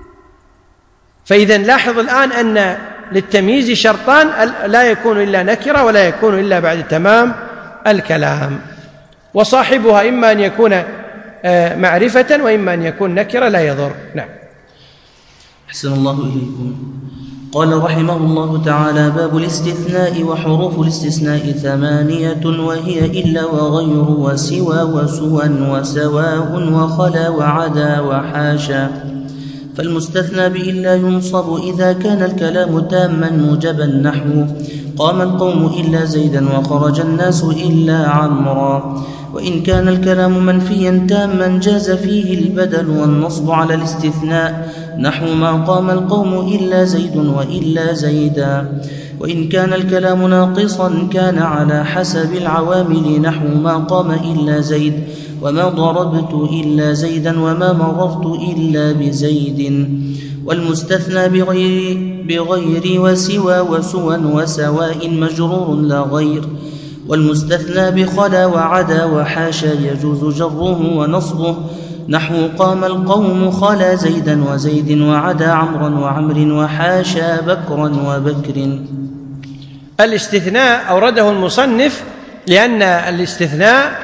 فإذا لاحظ الآن أن للتمييز شرطان: لا يكون إلا نكرة، ولا يكون إلا بعد تمام الكلام. وصاحبها إما أن يكون معرفة وإما أن يكون نكرة، لا يضر. نعم. أحسن الله إليكم. قال رحمه الله تعالى: باب الاستثناء. وحروف الاستثناء ثمانية، وهي إلا وغير وسوى وسوى وسواء وخلا وعدا وحاشا. فالمستثنى بإلا ينصب إذا كان الكلام تاما موجبا، نحو قام القوم إلا زيدا وخرج الناس إلا عمرا. وإن كان الكلام منفيا تاما جاز فيه البدل والنصب على الاستثناء، نحو ما قام القوم إلا زيد وإلا زيدا. وإن كان الكلام ناقصا كان على حسب العوامل، نحو ما قام إلا زيد وما ضربت إلا زيدا وما مررت إلا بزيد. والمستثنى بغير, بغير وسوى وسوى وسواء مجرور لا غير. والمستثنى بخلا وعدا وحاشا يجوز جره ونصبه، نحو قام القوم خلا زيدا وزيد وعدا عمرا وعمر وحاشا بكرا وبكر. الاستثناء أورده المصنف لأن الاستثناء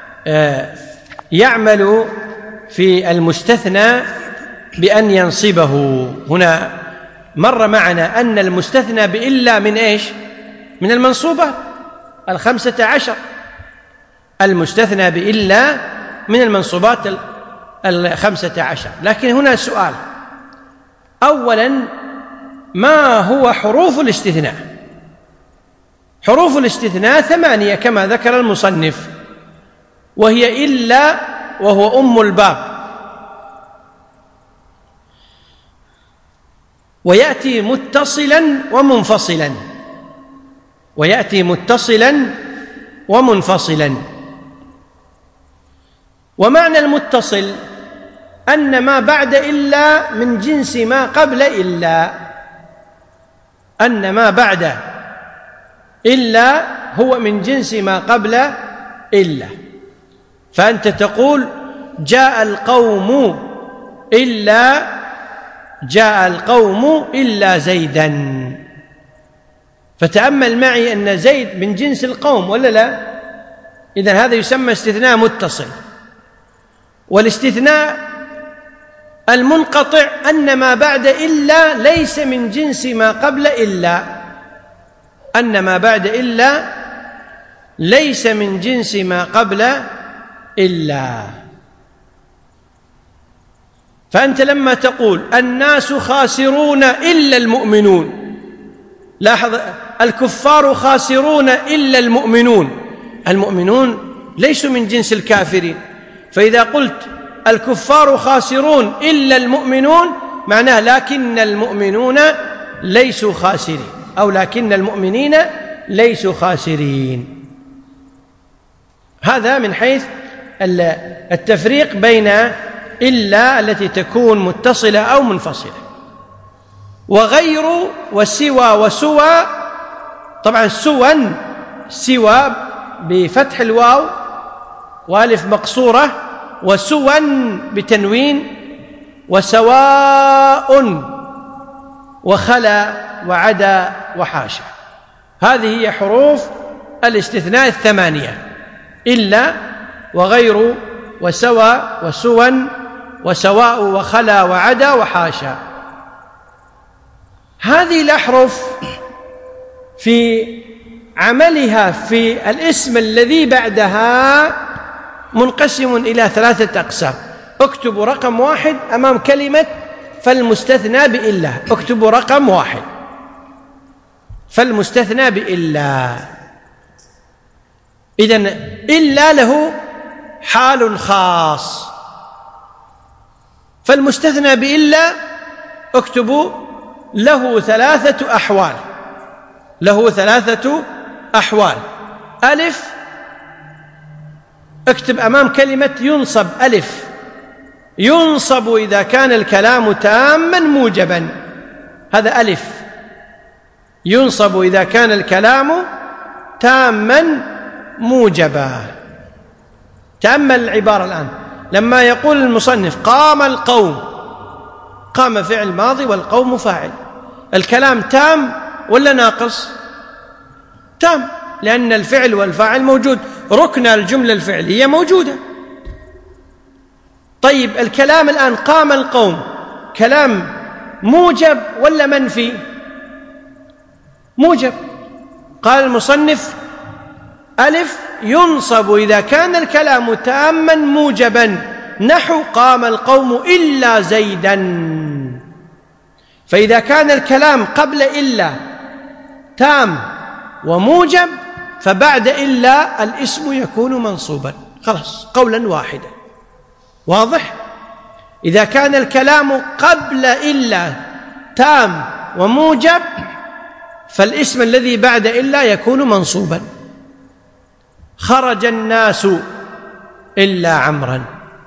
يعمل في المستثنى بأن ينصبه. هنا مر معنا أن المستثنى بإلا من إيش؟ من المنصوبات الخمسة عشر. المستثنى بإلا من المنصوبات الخمسة عشر. لكن هنا سؤال: أولا، ما هو حروف الاستثناء؟ حروف الاستثناء ثمانية كما ذكر المصنف، وهي إلا وهو أم الباب، ويأتي متصلا ومنفصلا، ويأتي متصلا ومنفصلا. ومعنى المتصل أن ما بعد إلا من جنس ما قبل إلا، أن ما بعد إلا هو من جنس ما قبل إلا. فأنت تقول جاء القوم إلا جاء القوم إلا زيدا، فتأمل معي أن زيد من جنس القوم ولا لا؟ إذن هذا يسمى استثناء متصل. والاستثناء المنقطع أن ما بعد إلا ليس من جنس ما قبل إلا، أن ما بعد إلا ليس من جنس ما قبل إلا. فأنت لما تقول الناس خاسرون إلا المؤمنون، لاحظ الكفار خاسرون إلا المؤمنون، المؤمنون ليسوا من جنس الكافرين. فإذا قلت الكفار خاسرون إلا المؤمنون معناه لكن المؤمنون ليسوا خاسرين، أو لكن المؤمنين ليسوا خاسرين. هذا من حيث التفريق بين إلا التي تكون متصلة أو منفصلة. وغير وسوى وسوى، طبعا سوى سوى بفتح الواو والف مقصورة، وسوى بتنوين، وسواء وخلا وعدا وحاشا. هذه هي حروف الاستثناء الثمانية: إلا وغير وسوى وسوى وسواء وخلا وعدا وحاشا. هذه الأحرف في عملها في الاسم الذي بعدها منقسم إلى ثلاثة أقسام. اكتبوا رقم واحد أمام كلمة فالمستثنى بإلا، اكتبوا رقم واحد فالمستثنى بإلا. إذن إلا له حال خاص، فالمستثنى بإلا اكتبوا له ثلاثة أحوال، له ثلاثة أحوال. ألف، اكتب أمام كلمة ينصب ألف، ينصب إذا كان الكلام تاما موجبا، هذا ألف، ينصب إذا كان الكلام تاما موجبا. تأمل العبارة الآن لما يقول المصنف قام القوم، قام فعل ماضي والقوم فاعل، الكلام تام ولا ناقص؟ تام، لأن الفعل والفاعل موجود، ركن الجملة الفعلية موجودة. طيب الكلام الآن قام القوم كلام موجب ولا منفي؟ موجب. قال المصنف ألف ينصب إذا كان الكلام تاما موجبا، نحو قام القوم إلا زيدا. فإذا كان الكلام قبل إلا تام وموجب، فبعد إلا الاسم يكون منصوبا، خلاص قولا واحدا. واضح؟ إذا كان الكلام قبل إلا تام وموجب، فالاسم الذي بعد إلا يكون منصوبا. خرج الناس إلا عمرا،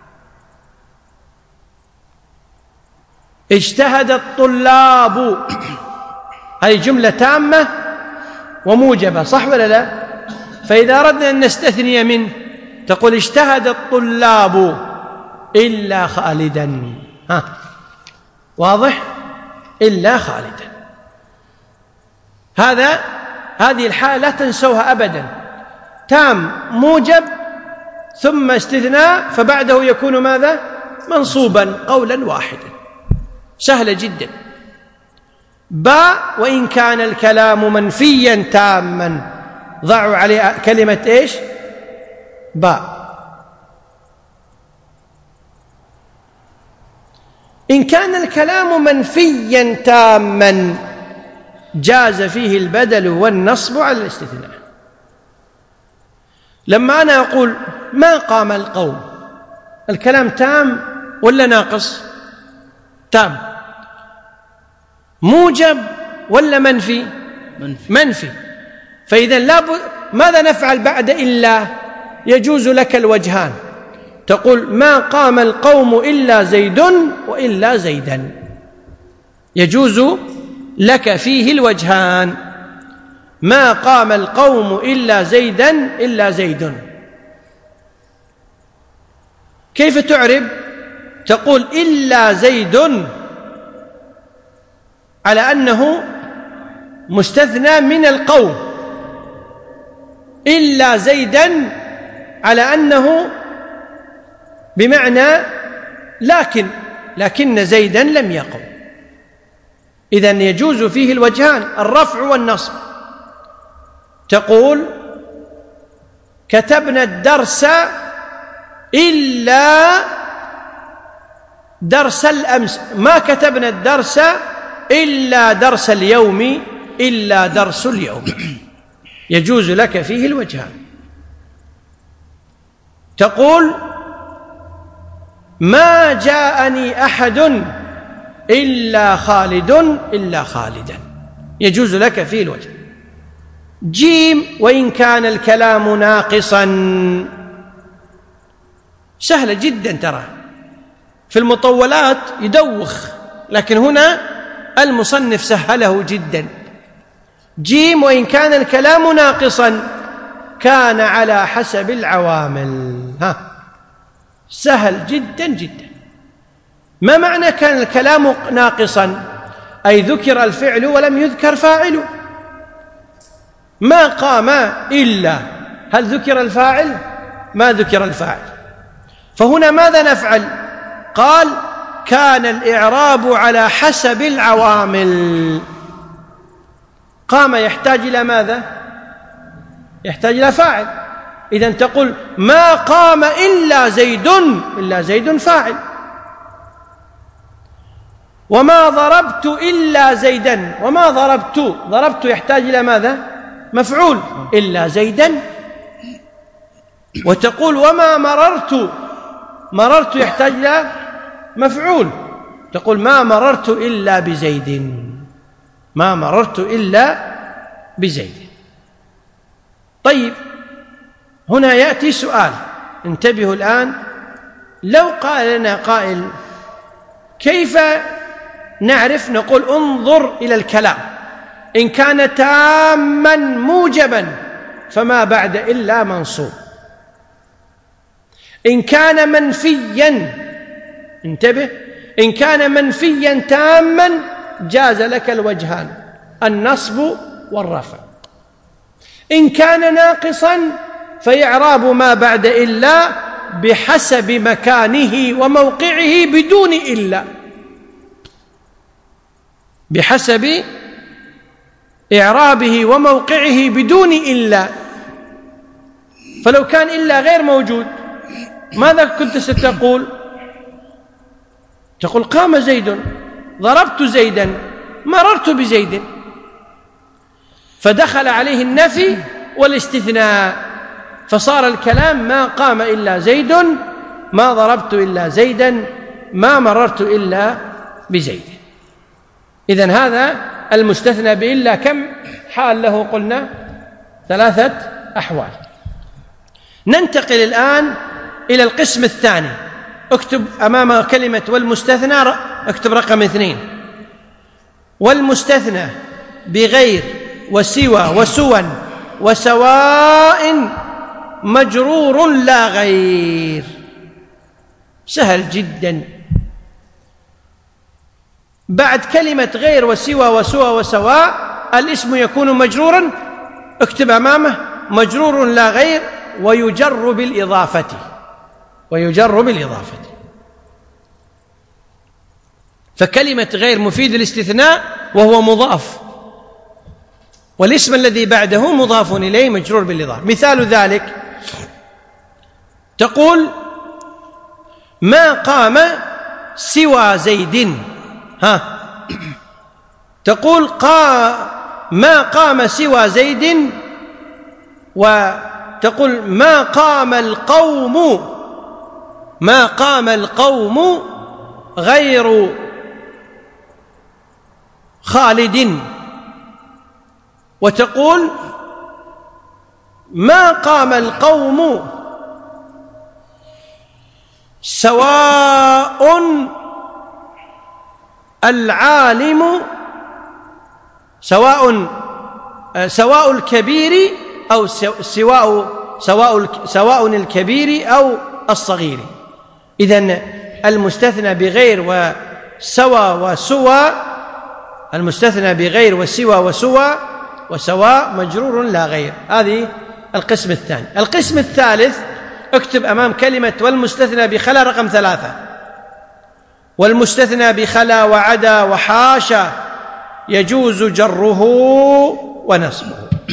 اجتهد الطلاب، هذه جملة تامة وموجبة، صح ولا لا؟ فإذا أردنا أن نستثني منه تقول اجتهد الطلاب إلا خالدا. ها واضح؟ إلا خالدا. هذا هذه الحالة لا تنسوها أبدا، تام موجب ثم استثناء فبعده يكون ماذا؟ منصوبا قولا واحدا، سهلة جدا. باء وإن كان الكلام منفيا تاما، ضعوا عليه كلمة إيش؟ باء. إن كان الكلام منفيا تاما جاز فيه البدل والنصب على الاستثناء. لما أنا أقول ما قام القوم، الكلام تام ولا ناقص؟ تام. موجب ولا منفي؟ منفي, منفي. فإذا لابد ماذا نفعل بعد إلا؟ يجوز لك الوجهان، تقول ما قام القوم إلا زيد وإلا زيدا، يجوز لك فيه الوجهان، ما قام القوم إلا زيدا إلا زيد. كيف تعرب؟ تقول إلا زيد على أنه مستثنى من القوم، إلا زيدا على أنه بمعنى لكن لكن زيدا لم يقم. إذن يجوز فيه الوجهان، الرفع والنصب. تقول كتبنا الدرس إلا درس الأمس، ما كتبنا الدرس إلا درس اليوم إلا درس اليوم، يجوز لك فيه الوجهان. تقول ما جاءني أحد إلا خالد إلا خالدا، يجوز لك فيه الوجه. جيم وإن كان الكلام ناقصا، سهلة جدا، ترى في المطولات يدوخ، لكن هنا المصنف سهله جدا. جيم وإن كان الكلام ناقصا كان على حسب العوامل. ها سهل جدا جدا. ما معنى كان الكلام ناقصا؟ أي ذكر الفعل ولم يذكر فاعله. ما قام إلا، هل ذكر الفاعل؟ ما ذكر الفاعل. فهنا ماذا نفعل؟ قال كان الإعراب على حسب العوامل. قام يحتاج إلى ماذا؟ يحتاج إلى فاعل. إذن تقول ما قام إلا زيد، إلا زيد فاعل. وما ضربت إلا زيدا، وما ضربت، ضربت يحتاج إلى ماذا؟ مفعول، إلا زيدا. وتقول وما مررت، مررت يحتاج إلى مفعول، تقول ما مررت إلا بزيد، ما مررت إلا بزيد. طيب هنا يأتي سؤال، انتبهوا الآن. لو قال لنا قائل كيف نعرف؟ نقول انظر إلى الكلام، إن كان تاما موجبا فما بعد إلا منصوب، إن كان منفيا، انتبه، إن كان منفيا تاما جاز لك الوجهان النصب والرفع. إن كان ناقصا فيعراب ما بعد إلا بحسب مكانه وموقعه بدون إلا، بحسب إعرابه وموقعه بدون إلا. فلو كان إلا غير موجود ماذا كنت ستقول؟ تقول قام زيد، ضربت زيدا، مررت بزيد. فدخل عليه النفي والاستثناء، فصار الكلام ما قام إلا زيد، ما ضربت إلا زيدا، ما مررت إلا بزيد. إذن هذا المستثنى بإلا كم حال له؟ قلنا ثلاثة أحوال. ننتقل الآن إلى القسم الثاني. اكتب أمام كلمة والمستثنى، اكتب رقم اثنين. والمستثنى بغير وسوى وسوى وسواء مجرور لا غير. سهل جدا. بعد كلمة غير وسوى وسوى وسواء الاسم يكون مجرورا، اكتب أمامه مجرور لا غير ويجر بالإضافة، ويجر بالإضافة. فكلمة غير مفيد الاستثناء وهو مضاف، والاسم الذي بعده مضاف إليه مجرور بالإضافة. مثال ذلك تقول ما قام سوى زيد، ها تقول قا ما قام سوى زيد، وتقول ما قام القوم، ما قام القوم غير خالد. وتقول ما قام القوم سواء العالم، سواء سواء الكبير أو سواء سواء سواء الكبير أو الصغير. إذن المستثنى بغير وسوى وسوى، المستثنى بغير وسوى وسوى وسواء مجرور لا غير. هذه القسم الثاني. القسم الثالث اكتب أمام كلمة والمستثنى بخلا رقم ثلاثة. والمستثنى بخلا وعدا وحاشا يجوز جره ونصبه.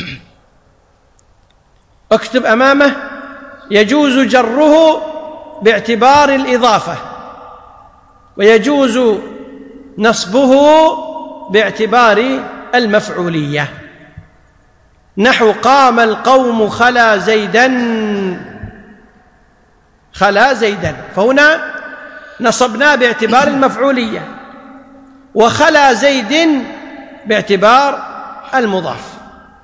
اكتب أمامه يجوز جره باعتبار الإضافة، ويجوز نصبه باعتبار المفعولية. نحو قام القوم خلا زيدا، خلا زيدا، فهنا نصبنا باعتبار المفعولية، وخلا زيد باعتبار المضاف،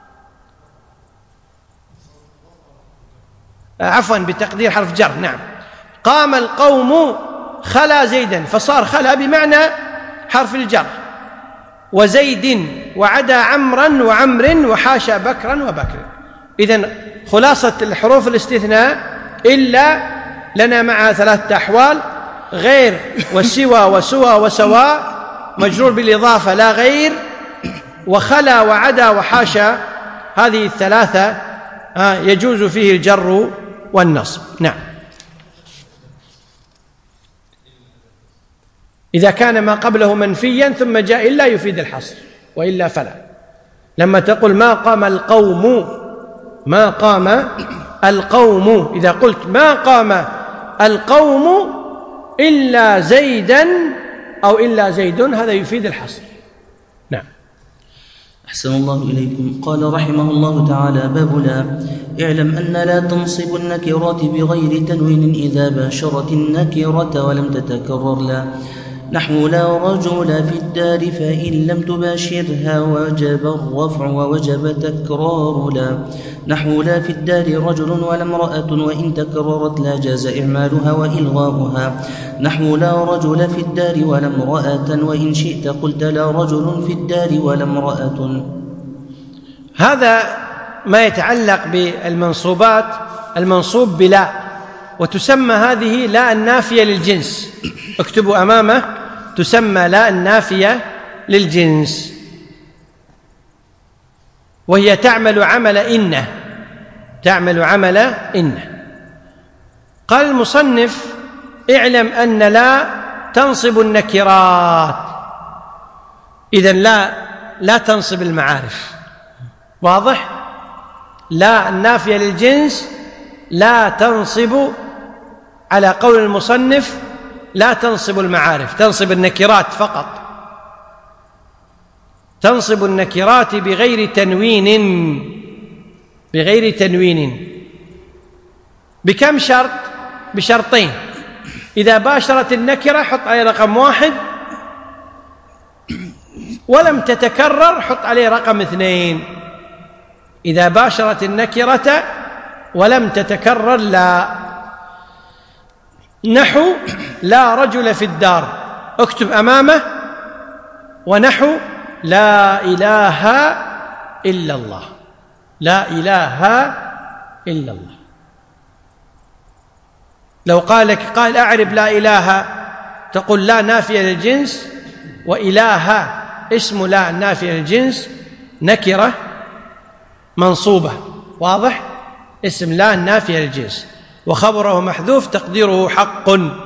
عفوا بتقدير حرف جر. نعم، قام القوم خلا زيدا، فصار خلا بمعنى حرف الجر، وزيد وعدا عمرا وعمر وحاشا بكرا وبكر. إذن خلاصة الحروف الاستثناء إلا لنا معها ثلاثة أحوال: غير وسوى وسوى وسواء مجرور بالإضافة لا غير، وخلا وعدا وحاشا هذه الثلاثة يجوز فيه الجر والنصب. نعم. إذا كان ما قبله منفيا ثم جاء إلا يفيد الحصر، وإلا فلا. لما تقول ما قام القوم، ما قام القوم، إذا قلت ما قام القوم إلا زيدا أو إلا زيد، هذا يفيد الحصر. نعم. أحسن الله إليكم. قال رحمه الله تعالى: باب لا. اعلم أن لا تنصب النكرات بغير تنوين إذا باشرت النكرة ولم تتكرر لا. نحو لا رجل في الدار فإن لم تباشرها وجب الرفع ووجب تكرار لا. نحو لا في الدار رجل ولا امرأة وإن تكررت لا جاز إعمالها وإلغاؤها. نحو لا رجل في الدار ولا امرأة وإن شئت قلت لا رجل في الدار ولا امرأة. هذا ما يتعلق بالمنصوبات، المنصوب بلا، وتسمى هذه لا النافية للجنس. اكتبوا أمامه: تسمى لا النافية للجنس، وهي تعمل عمل إنه، تعمل عمل إنه. قال المصنف: اعلم أن لا تنصب النكرات. إذن لا لا تنصب المعارف. واضح؟ لا النافية للجنس لا تنصب، على قول المصنف لا تنصب المعارف، تنصب النكرات فقط. تنصب النكرات بغير تنوين، بغير تنوين. بكم شرط؟ بشرطين: إذا باشرت النكرة حط عليه رقم واحد، ولم تتكرر حط عليه رقم اثنين. إذا باشرت النكرة ولم تتكرر لا. نحو لا رجل في الدار، اكتب أمامه: ونحو لا إله إلا الله. لا إله إلا الله. لو قال لك قال أعرب لا إله، تقول لا نافية للجنس، وإله اسم لا النافية للجنس نكرة منصوبة. واضح؟ اسم لا النافية للجنس، وخبره محذوف تقديره حق.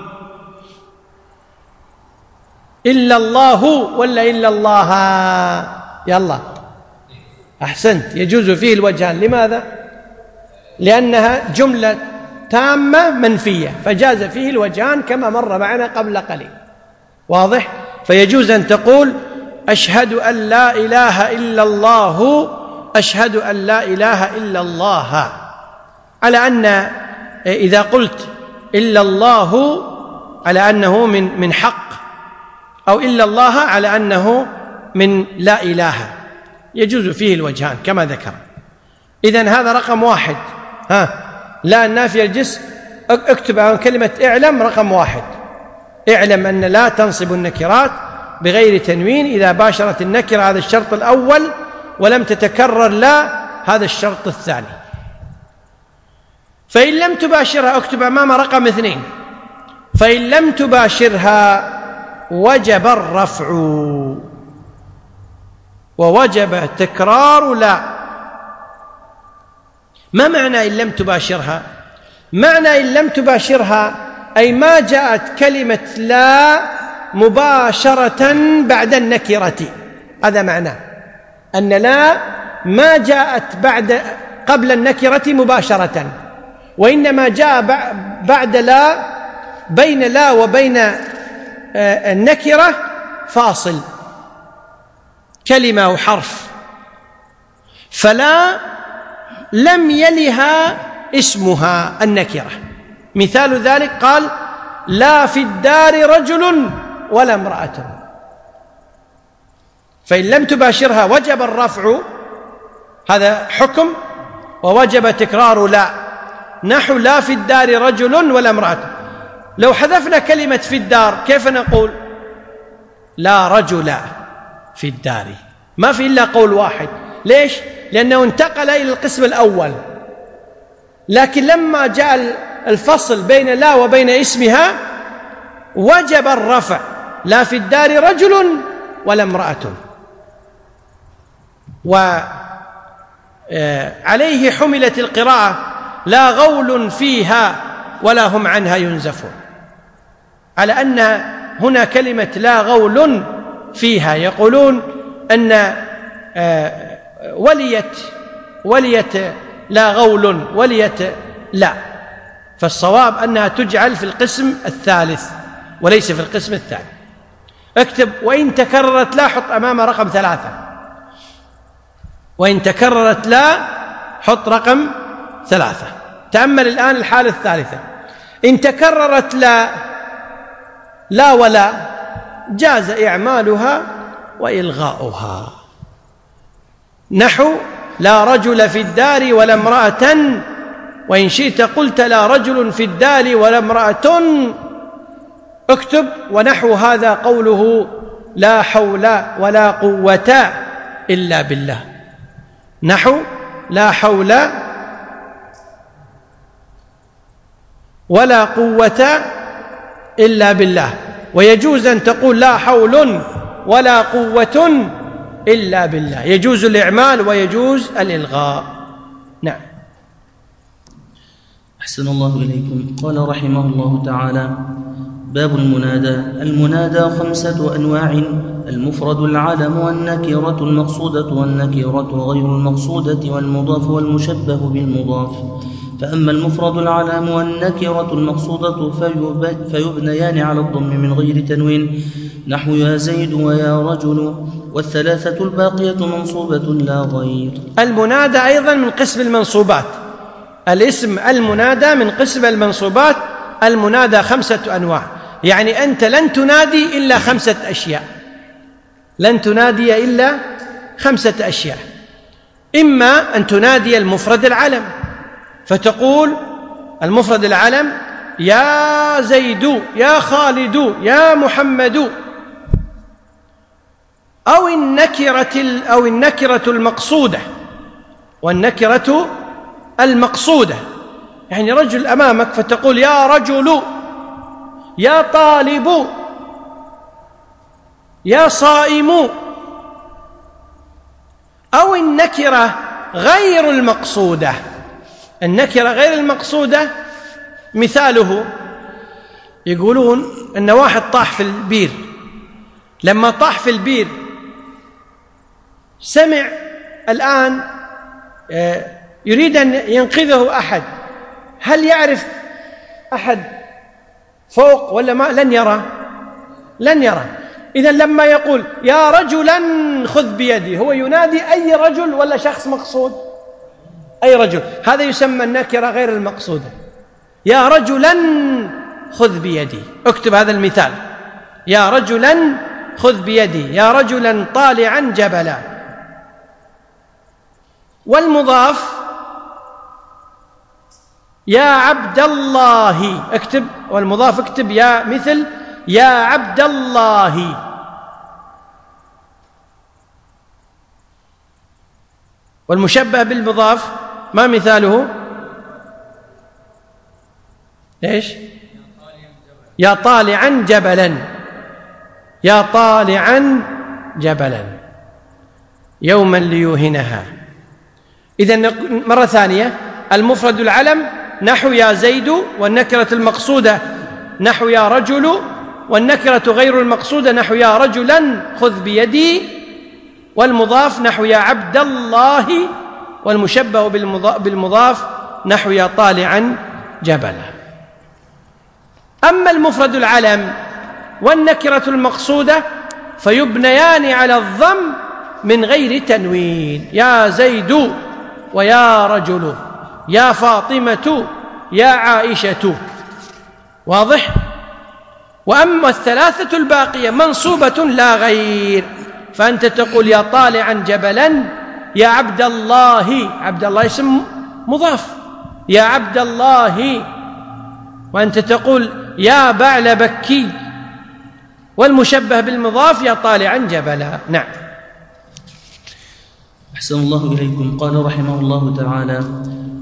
إلا الله ولا إلا الله؟ يلا أحسنت، يجوز فيه الوجهان. لماذا؟ لأنها جملة تامة منفية، فجاز فيه الوجهان كما مر معنا قبل قليل. واضح؟ فيجوز أن تقول أشهد أن لا إله إلا الله، أشهد أن لا إله إلا الله، على أن إذا قلت إلا الله على أنه من من حق، أو إلا الله على أنه من لا إله، يجوز فيه الوجهان كما ذكر. إذن هذا رقم واحد. ها لا النافية الجنس، اكتب عن كلمة اعلم رقم واحد: اعلم أن لا تنصب النكرات بغير تنوين إذا باشرت النكرة، هذا الشرط الأول، ولم تتكرر لا، هذا الشرط الثاني. فإن لم تباشرها، اكتب أمامه رقم اثنين: فإن لم تباشرها وجب الرفع ووجب تكرار لا. ما معنى إن لم تباشرها؟ معنى إن لم تباشرها أي ما جاءت كلمة لا مباشرة بعد النكرة. هذا معناه أن لا ما جاءت بعد قبل النكرة مباشرة، وإنما جاء بعد لا، بين لا وبين النكرة فاصل، كلمة أو حرف، فلا لم يلها اسمها النكرة. مثال ذلك قال لا في الدار رجل ولا امرأة، فإن لم تباشرها وجب الرفع، هذا حكم، ووجب تكرار لا. نحو لا في الدار رجل ولا امرأة. لو حذفنا كلمة في الدار كيف نقول؟ لا رجل في الدار، ما في إلا قول واحد. ليش؟ لأنه انتقل إلى القسم الأول، لكن لما جاء الفصل بين لا وبين اسمها وجب الرفع: لا في الدار رجل ولا امرأة. عليه حملت القراءة لا غول فيها ولا هم عنها ينزفون، على أن هنا كلمة لا غول فيها، يقولون أن وليت وليت لا غول وليت لا، فالصواب أنها تجعل في القسم الثالث وليس في القسم الثاني. اكتب وإن تكررت لا، حط أمام رقم ثلاثة، وإن تكررت لا حط رقم ثلاثة. تأمل الآن الحالة الثالثة، إن تكررت لا لا ولا جاز إعمالها وإلغاؤها، نحو لا رجل في الدار ولا امرأة، وإن شئت قلت لا رجل في الدار ولا امرأة. اكتب ونحو هذا قوله لا حول ولا قوة إلا بالله، نحو لا حول ولا قوة إلا بالله. ويجوز أن تقول لا حول ولا قوة إلا بالله، يجوز الإعمال ويجوز الإلغاء. نعم. أحسن الله إليكم. قال رحمه الله تعالى: باب المنادى. المنادى خمسة أنواع: المفرد العلم، والنكرة المقصودة، والنكرة غير المقصودة، والمضاف والمشبه بالمضاف. فأما المفرد العلم والنكرة المقصودة فيبنيان على الضم من غير تنوين، نحو يا زيد ويا رجل، والثلاثة الباقية منصوبة لا غير. المنادى أيضا من قسم المنصوبات، الاسم المنادى من قسم المنصوبات. المنادى خمسة أنواع، يعني أنت لن تنادي إلا خمسة أشياء، لن تنادي إلا خمسة أشياء. إما أن تنادي المفرد العلم فتقول المفرد العلم يا زيد يا خالد يا محمد، أو النكرة أو النكرة المقصودة. والنكرة المقصودة يعني رجل أمامك فتقول يا رجل، يا طالب، يا صائم. أو النكرة غير المقصودة. النكرة غير المقصودة مثاله يقولون أن واحد طاح في البير، لما طاح في البير سمع الآن يريد أن ينقذه أحد، هل يعرف أحد فوق ولا ما؟ لن يرى، لن يرى. إذن لما يقول يا رجلا خذ بيدي، هو ينادي أي رجل ولا شخص مقصود؟ أي رجل. هذا يسمى النكرة غير المقصودة. يا رجلا خذ بيدي. اكتب هذا المثال: يا رجلا خذ بيدي، يا رجلا طالعا جبلا. والمضاف يا عبد الله. اكتب والمضاف اكتب يا مثل يا عبد الله. والمشبه بالمضاف ما مثاله؟ ايش؟ يا طالعا جبلا، يا طالعا جبلا يوما ليوهنها. إذن مرة ثانية: المفرد العلم نحو يا زيد، والنكرة المقصودة نحو يا رجل، والنكرة غير المقصودة نحو يا رجلا خذ بيدي، والمضاف نحو يا عبد الله، والمشبه بالمضاف نحو يا طالعا جبلا. أما المفرد العلم والنكرة المقصودة فيبنيان على الضم من غير تنوين، يا زيد ويا رجل، يا فاطمة، يا عائشة. واضح؟ وأما الثلاثة الباقية منصوبة لا غير، فأنت تقول يا طالعا جبلا، يا عبد الله، عبد الله اسم مضاف، يا عبد الله، وأنت تقول يا بعل بكي، والمشبه بالمضاف يا طالعا جبلا. نعم. أحسن الله إليكم. قال رحمه الله تعالى: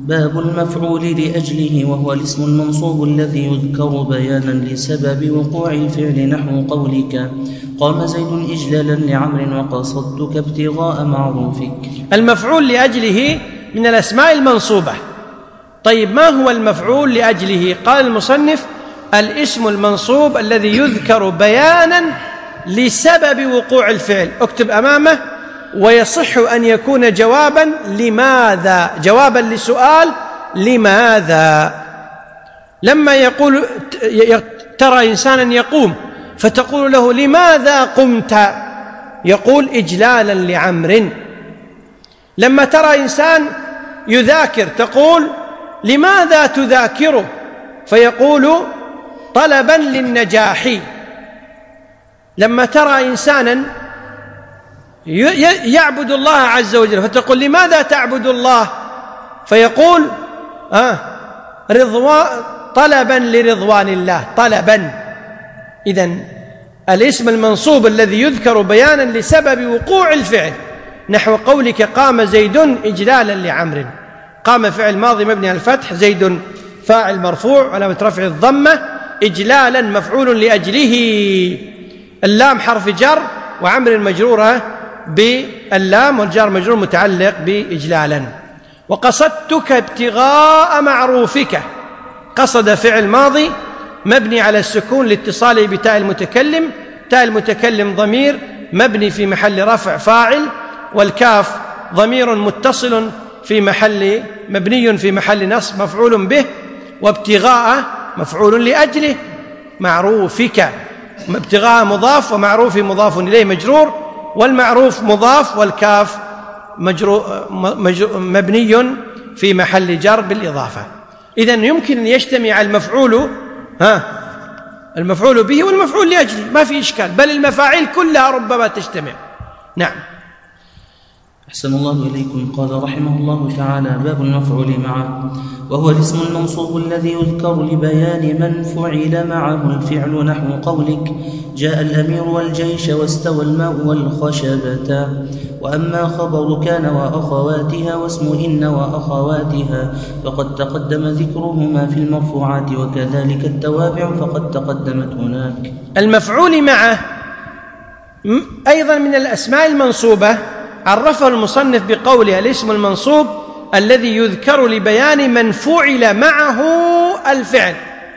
باب المفعول لأجله، وهو الاسم المنصوب الذي يذكر بيانا لسبب وقوع الفعل، نحو قولك قام زيد إجلالا لعمر وقصدتك ابتغاء معروفك. المفعول لأجله من الأسماء المنصوبة. طيب ما هو المفعول لأجله؟ قال المصنف الاسم المنصوب الذي يذكر بيانا لسبب وقوع الفعل. اكتب أمامه ويصح أن يكون جوابا لماذا، جوابا لسؤال لماذا. لما يقول ترى إنسانا يقوم فتقول له لماذا قمت؟ يقول إجلالا لعمر. لما ترى إنسان يذاكر تقول لماذا تذاكره؟ فيقول طلبا للنجاح. لما ترى إنسانا يعبد الله عز وجل فتقول لماذا تعبد الله؟ فيقول آه رضوان طلبا لرضوان الله، طلبا. إذن الاسم المنصوب الذي يذكر بيانا لسبب وقوع الفعل، نحو قولك قام زيد إجلالا لعمر. قام فعل ماضي مبني على الفتح، زيد فاعل مرفوع علامة رفع الضمة، إجلالا مفعول لأجله، اللام حرف جر، وعمر مجرورة باللام، والجار مجرور متعلق بإجلالا. وقصدتك ابتغاء معروفك، قصد فعل ماضي مبني على السكون لاتصاله بتاء المتكلم، تاء المتكلم ضمير مبني في محل رفع فاعل، والكاف ضمير متصل في محل مبني في محل نصب مفعول به، وابتغاء مفعول لأجله، معروفك ابتغاء مضاف ومعروف مضاف إليه مجرور، والمعروف مضاف، والكاف مجرور مبني في محل جر بالإضافة. إذن يمكن أن يجتمع المفعول ها المفعول به والمفعول لأجله، ما في إشكال، بل المفاعيل كلها ربما تجتمع. نعم. أحسن الله إليكم. قال رحمه الله تعالى باب المفعول معه، وهو الاسم المنصوب الذي يذكر لبيان من فعل معه الفعل، نحو قولك جاء الأمير والجيش واستوى الماء والخشبة. وأما خبر كان وأخواتها واسم إن وأخواتها فقد تقدم ذكرهما في المرفوعات، وكذلك التوابع فقد تقدمت هناك. المفعول معه أيضا من الأسماء المنصوبة، عرفه المصنف بقوله الاسم المنصوب الذي يذكر لبيان من فعل معه الفعل.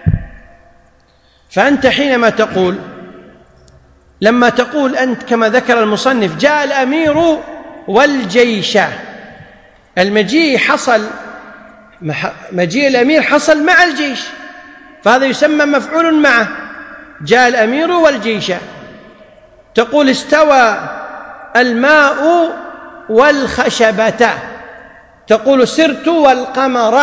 فأنت حينما تقول، لما تقول أنت كما ذكر المصنف جاء الأمير والجيش، المجيء حصل، مجيء الأمير حصل مع الجيش، فهذا يسمى مفعول معه، جاء الأمير والجيش. تقول استوى الماء والخشبة، تقول سرت والقمر.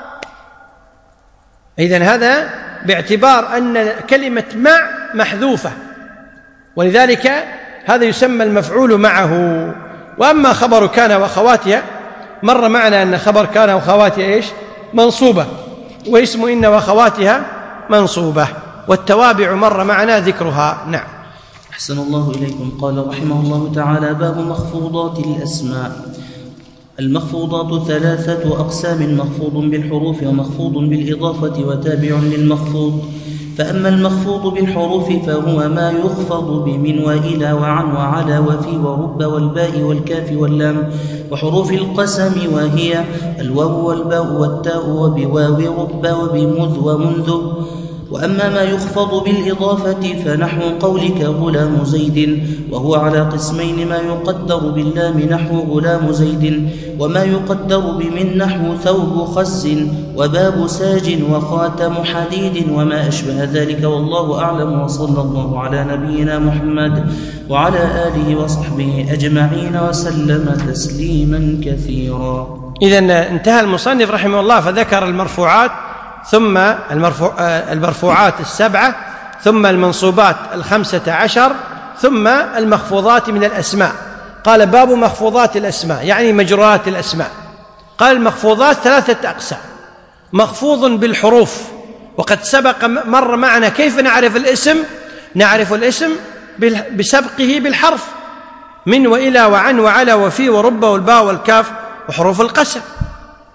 إذن هذا باعتبار أن كلمة مع محذوفة، ولذلك هذا يسمى المفعول معه. وأما خبر كان وأخواتها، مر معنا أن خبر كان وأخواتها إيش؟ منصوبة، واسم إن وأخواتها منصوبة، والتوابع مر معنا ذكرها. نعم. أحسن الله إليكم. قال رحمه الله تعالى باب مخفوضات الأسماء. المخفوضات ثلاثة أقسام: مخفوض بالحروف، ومخفوض بالإضافة، وتابع للمخفوض. فأما المخفوض بالحروف فهو ما يخفض بمن وإلى وعن وعلى وفي ورب والباء والكاف واللام، وحروف القسم وهي الواو والباء والتاء، وبواو رب وبمذ ومنذ. وأما ما يخفض بالإضافة فنحو قولك غلام زيد، وهو على قسمين: ما يقدر باللام نحو غلام زيد، وما يقدر بمن نحو ثوب خس وباب ساج وخاتم حديد وما أشبه ذلك، والله أعلم. وصلى الله على نبينا محمد وعلى آله وصحبه أجمعين وسلم تسليما كثيرا. إذن انتهى المصنف رحمه الله فذكر المرفوعات، ثم المرفوع المرفوعات السبعة، ثم المنصوبات الخمسة عشر، ثم المخفوضات من الأسماء. قال باب مخفوضات الأسماء، يعني مجرورات الأسماء. قال المخفوضات ثلاثة أقسام: مخفوض بالحروف، وقد سبق مر معنا كيف نعرف الاسم. نعرف الاسم بسبقه بالحرف، من وإلى وعن وعلى وفي ورب والباء والكاف وحروف القسم.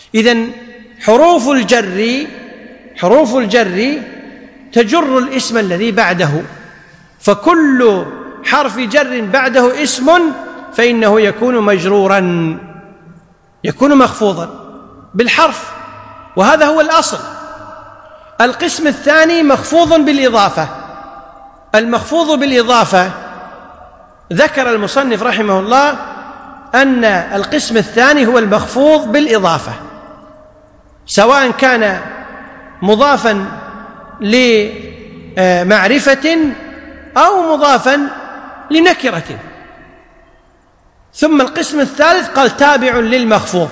إذن حروف الجر حروف الجر تجر الاسم الذي بعده، فكل حرف جر بعده اسم فإنه يكون مجرورا، يكون مخفوضا بالحرف، وهذا هو الأصل. القسم الثاني مخفوض بالإضافة. المخفوض بالإضافة ذكر المصنف رحمه الله أن القسم الثاني هو المخفوض بالإضافة، سواء كان مضافا لمعرفة أو مضافا لنكرة. ثم القسم الثالث قال تابع للمخفوض.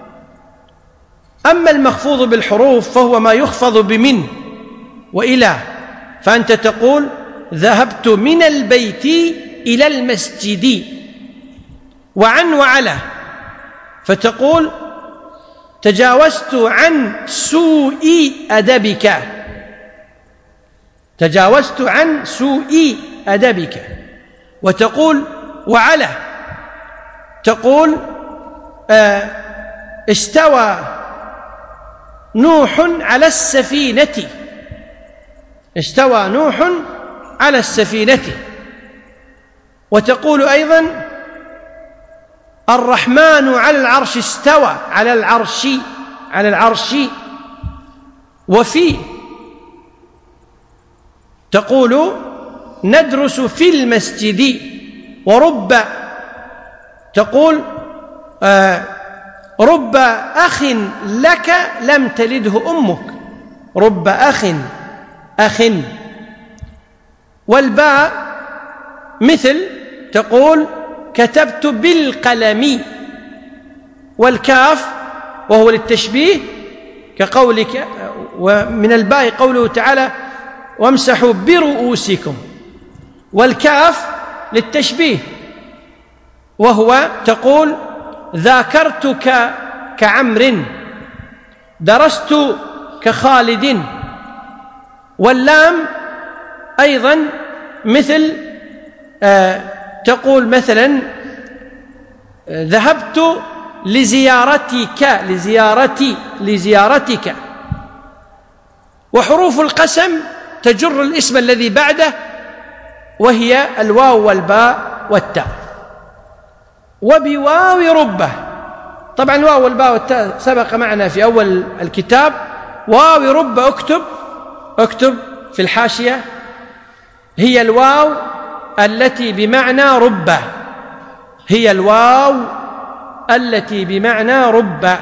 أما المخفوض بالحروف فهو ما يخفض بمن وإلى، فأنت تقول ذهبت من البيت إلى المسجد، وعن وعلى، فتقول تجاوزت عن سوء أدبك، تجاوزت عن سوء أدبك. وتقول وعلى، تقول آه استوى نوح على السفينة، استوى نوح على السفينة. وتقول أيضا الرحمن على العرش استوى، على العرش، على العرش. وفي تقول ندرس في المسجد. ورب تقول آه رب أخ لك لم تلده أمك، رب أخ أخ. والباء مثل تقول كتبت بالقلم. والكاف وهو للتشبيه كقولك، ومن الباء قوله تعالى وامسحوا برؤوسكم. والكاف للتشبيه وهو تقول ذاكرتك كعمر، درست كخالد. واللام أيضا مثل آه تقول مثلا ذهبت لزيارتك، لزيارتي، لزيارتك. وحروف القسم تجر الاسم الذي بعده، وهي الواو والباء والتاء. وبواو ربه، طبعا الواو والباء والتاء سبق معنا في أول الكتاب. واو ربه اكتب اكتب في الحاشية، هي الواو التي بمعنى ربه، هي الواو التي بمعنى ربه،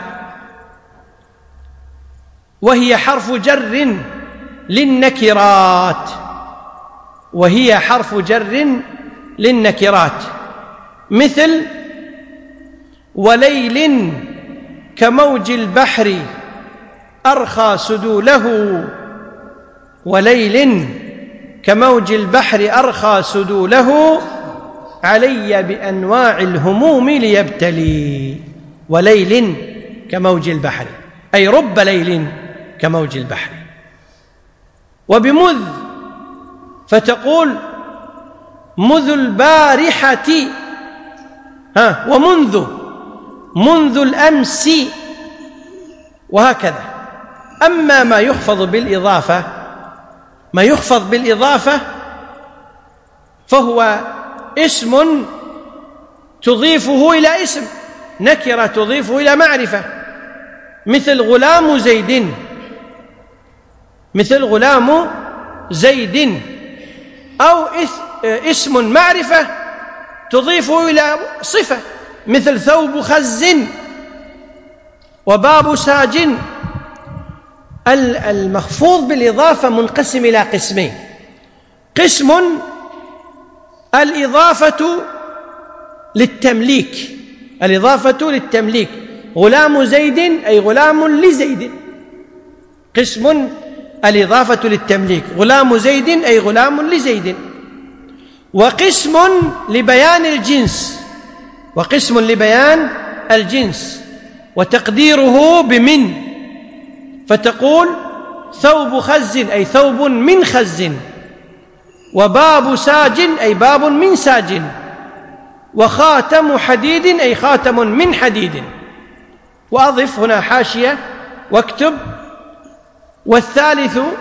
وهي حرف جر للنكرات، وهي حرف جر للنكرات. مثل وليل كموج البحر أرخى سدوله، وليل كموج البحر أرخى سدوله علي بأنواع الهموم ليبتلي. وليل كموج البحر أي رب ليل كموج البحر. وبمذ فتقول مذ البارحة، ها ومنذ، منذ الأمس، وهكذا. أما ما يحفظ بالإضافة، ما يحفظ بالإضافة فهو اسم تضيفه إلى اسم، نكرة تضيفه إلى معرفة، مثل غلام زيد، مثل غلام زيد. أو اسم معرفة تضيفه إلى صفة، مثل ثوب خز وباب ساج. المخفوض بالإضافة منقسم إلى قسمين: قسم الإضافة للتمليك، الإضافة للتمليك، غلام زيد أي غلام لزيد، قسم الإضافة للتمليك، غلام زيد أي غلام لزيد. وقسم لبيان الجنس، وقسم لبيان الجنس وتقديره بمن، فتقول ثوب خز أي ثوب من خز، وباب ساج أي باب من ساج، وخاتم حديد أي خاتم من حديد. وأضف هنا حاشية واكتب: والثالث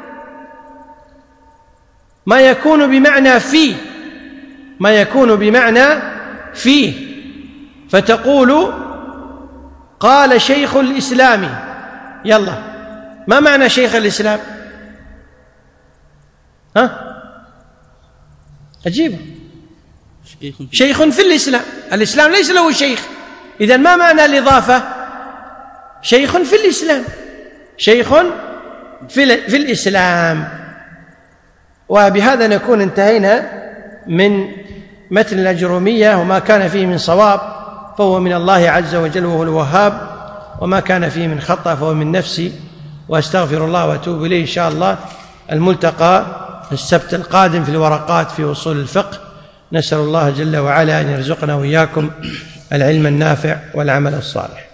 ما يكون بمعنى في، ما يكون بمعنى في، فتقول: قال شيخ الإسلام. يلا، ما معنى شيخ الإسلام؟ ها؟ أجيبه. شيخ في الإسلام، الإسلام ليس له شيخ، إذن ما معنى الإضافة؟ شيخ في الإسلام، شيخ في, في الإسلام. وبهذا نكون انتهينا من متن الأجرومية، وما كان فيه من صواب فهو من الله عز وجل وهو الوهاب، وما كان فيه من خطأ فهو من نفسي، وأستغفر الله وأتوب إليه. إن شاء الله الملتقى السبت القادم في الورقات في أصول الفقه. نسأل الله جل وعلا أن يرزقنا وإياكم العلم النافع والعمل الصالح.